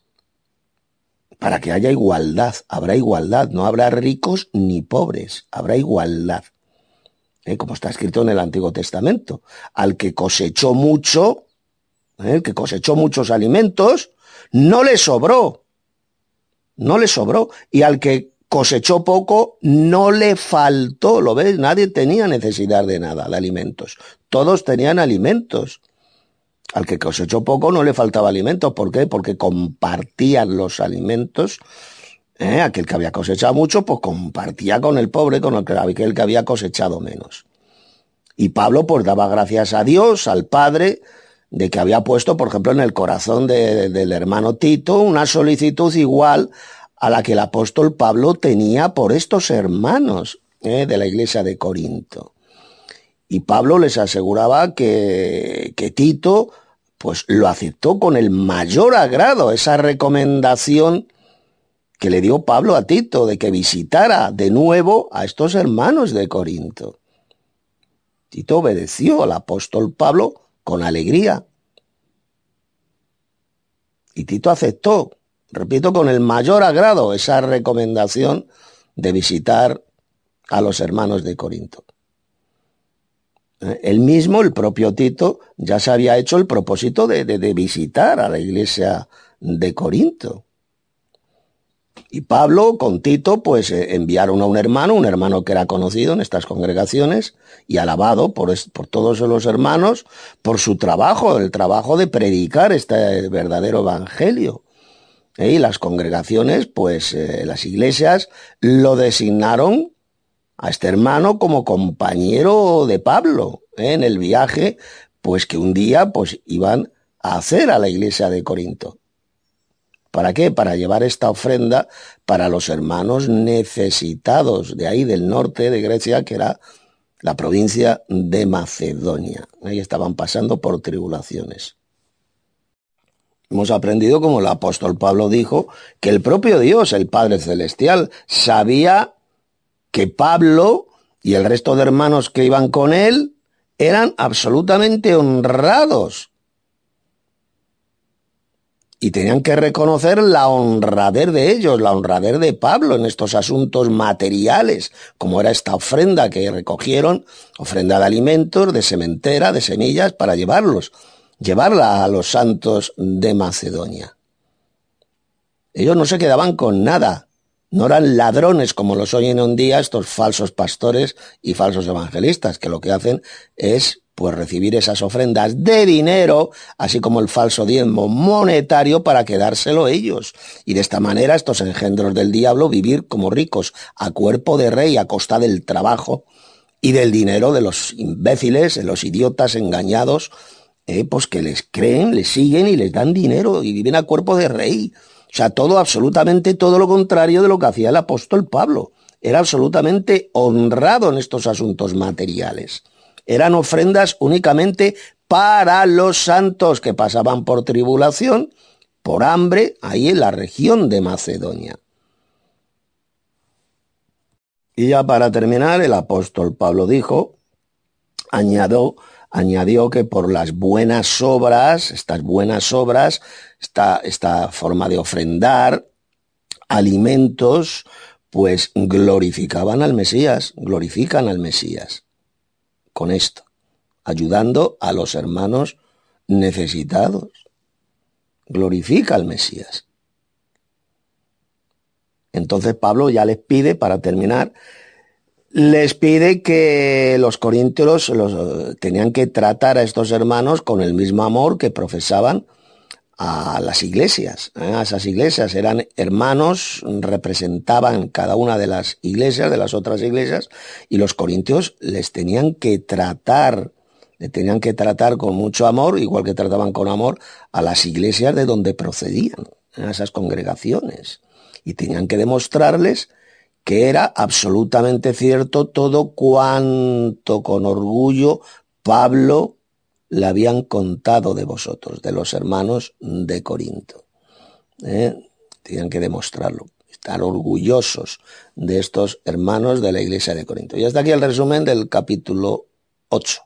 Para que haya igualdad, habrá igualdad, no habrá ricos ni pobres, habrá igualdad. ¿Eh? Como está escrito en el Antiguo Testamento. Al que cosechó mucho, ¿eh? el que cosechó muchos alimentos, no le sobró, no le sobró. Y al que cosechó poco, no le faltó, ¿lo ves? Nadie tenía necesidad de nada, de alimentos. Todos tenían alimentos. Al que cosechó poco no le faltaba alimentos. ¿Por qué? Porque compartían los alimentos. ¿Eh? Aquel que había cosechado mucho, pues compartía con el pobre, con aquel que había cosechado menos. Y Pablo pues daba gracias a Dios, al Padre, de que había puesto, por ejemplo, en el corazón de, del hermano Tito una solicitud igual a la que el apóstol Pablo tenía por estos hermanos ¿eh? de la iglesia de Corinto. Y Pablo les aseguraba que, que Tito pues lo aceptó con el mayor agrado, esa recomendación que le dio Pablo a Tito de que visitara de nuevo a estos hermanos de Corinto. Tito obedeció al apóstol Pablo con alegría. Y Tito aceptó, repito, con el mayor agrado esa recomendación de visitar a los hermanos de Corinto. Él mismo, el propio Tito, ya se había hecho el propósito de, de, de visitar a la iglesia de Corinto. Y Pablo con Tito pues eh, enviaron a un hermano, un hermano que era conocido en estas congregaciones y alabado por, por todos los hermanos por su trabajo, el trabajo de predicar este verdadero evangelio. ¿Eh? Y las congregaciones, pues eh, las iglesias lo designaron a este hermano como compañero de Pablo ¿eh? en el viaje pues que un día pues iban a hacer a la iglesia de Corinto. ¿Para qué? Para llevar esta ofrenda para los hermanos necesitados de ahí del norte de Grecia, que era la provincia de Macedonia. Ahí estaban pasando por tribulaciones. Hemos aprendido, como el apóstol Pablo dijo, que el propio Dios, el Padre Celestial, sabía que Pablo y el resto de hermanos que iban con él eran absolutamente honrados. Y tenían que reconocer la honradez de ellos, la honradez de Pablo en estos asuntos materiales, como era esta ofrenda que recogieron, ofrenda de alimentos, de sementera, de semillas, para llevarlos, llevarla a los santos de Macedonia. Ellos no se quedaban con nada, no eran ladrones como los oyen hoy en día estos falsos pastores y falsos evangelistas, que lo que hacen es pues recibir esas ofrendas de dinero, así como el falso diezmo monetario para quedárselo ellos. Y de esta manera estos engendros del diablo vivir como ricos a cuerpo de rey a costa del trabajo y del dinero de los imbéciles, de los idiotas engañados, eh, pues que les creen, les siguen y les dan dinero y viven a cuerpo de rey. O sea, todo, absolutamente todo lo contrario de lo que hacía el apóstol Pablo. Era absolutamente honrado en estos asuntos materiales. Eran ofrendas únicamente para los santos que pasaban por tribulación, por hambre, ahí en la región de Macedonia. Y ya para terminar, el apóstol Pablo dijo, añadió, añadió que por las buenas obras, estas buenas obras, esta, esta forma de ofrendar alimentos, pues glorificaban al Mesías, glorifican al Mesías. Con esto, ayudando a los hermanos necesitados. Glorifica al Mesías. Entonces Pablo ya les pide, para terminar, les pide que los corintios los, tenían que tratar a estos hermanos con el mismo amor que profesaban a las iglesias. ¿eh? A esas iglesias eran hermanos, representaban cada una de las iglesias, de las otras iglesias, y los corintios les tenían que tratar, les tenían que tratar con mucho amor, igual que trataban con amor a las iglesias de donde procedían, a esas congregaciones, y tenían que demostrarles que era absolutamente cierto todo cuanto con orgullo Pablo le habían contado de vosotros, de los hermanos de Corinto. ¿Eh? Tenían que demostrarlo, estar orgullosos de estos hermanos de la iglesia de Corinto. Y hasta aquí el resumen del capítulo ocho.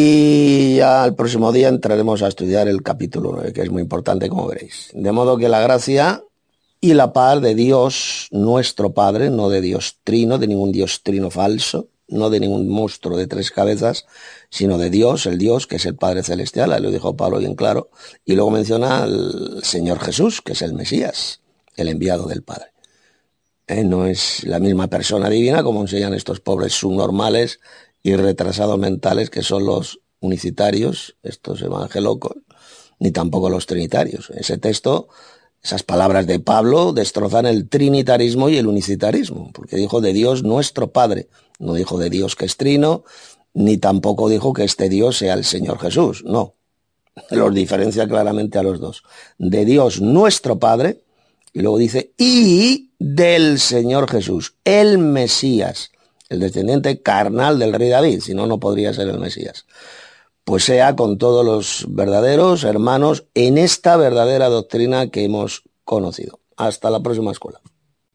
Y ya el próximo día entraremos a estudiar el capítulo nueve, que es muy importante, como veréis. De modo que la gracia y la paz de Dios, nuestro Padre, no de Dios Trino, de ningún Dios Trino falso, no de ningún monstruo de tres cabezas, sino de Dios, el Dios que es el Padre Celestial, ahí lo dijo Pablo bien claro, y luego menciona al Señor Jesús, que es el Mesías, el enviado del Padre. Eh, no es la misma persona divina como enseñan estos pobres subnormales y retrasados mentales que son los unicitarios, estos evangelocos, ni tampoco los trinitarios. Ese texto, esas palabras de Pablo destrozan el trinitarismo y el unicitarismo, porque dijo de Dios nuestro Padre, no dijo de Dios que es trino, ni tampoco dijo que este Dios sea el Señor Jesús, no. Los diferencia claramente a los dos. De Dios nuestro Padre, y luego dice, y del Señor Jesús, el Mesías, el descendiente carnal del rey David, si no, no podría ser el Mesías. Pues sea con todos los verdaderos hermanos en esta verdadera doctrina que hemos conocido. Hasta la próxima escuela.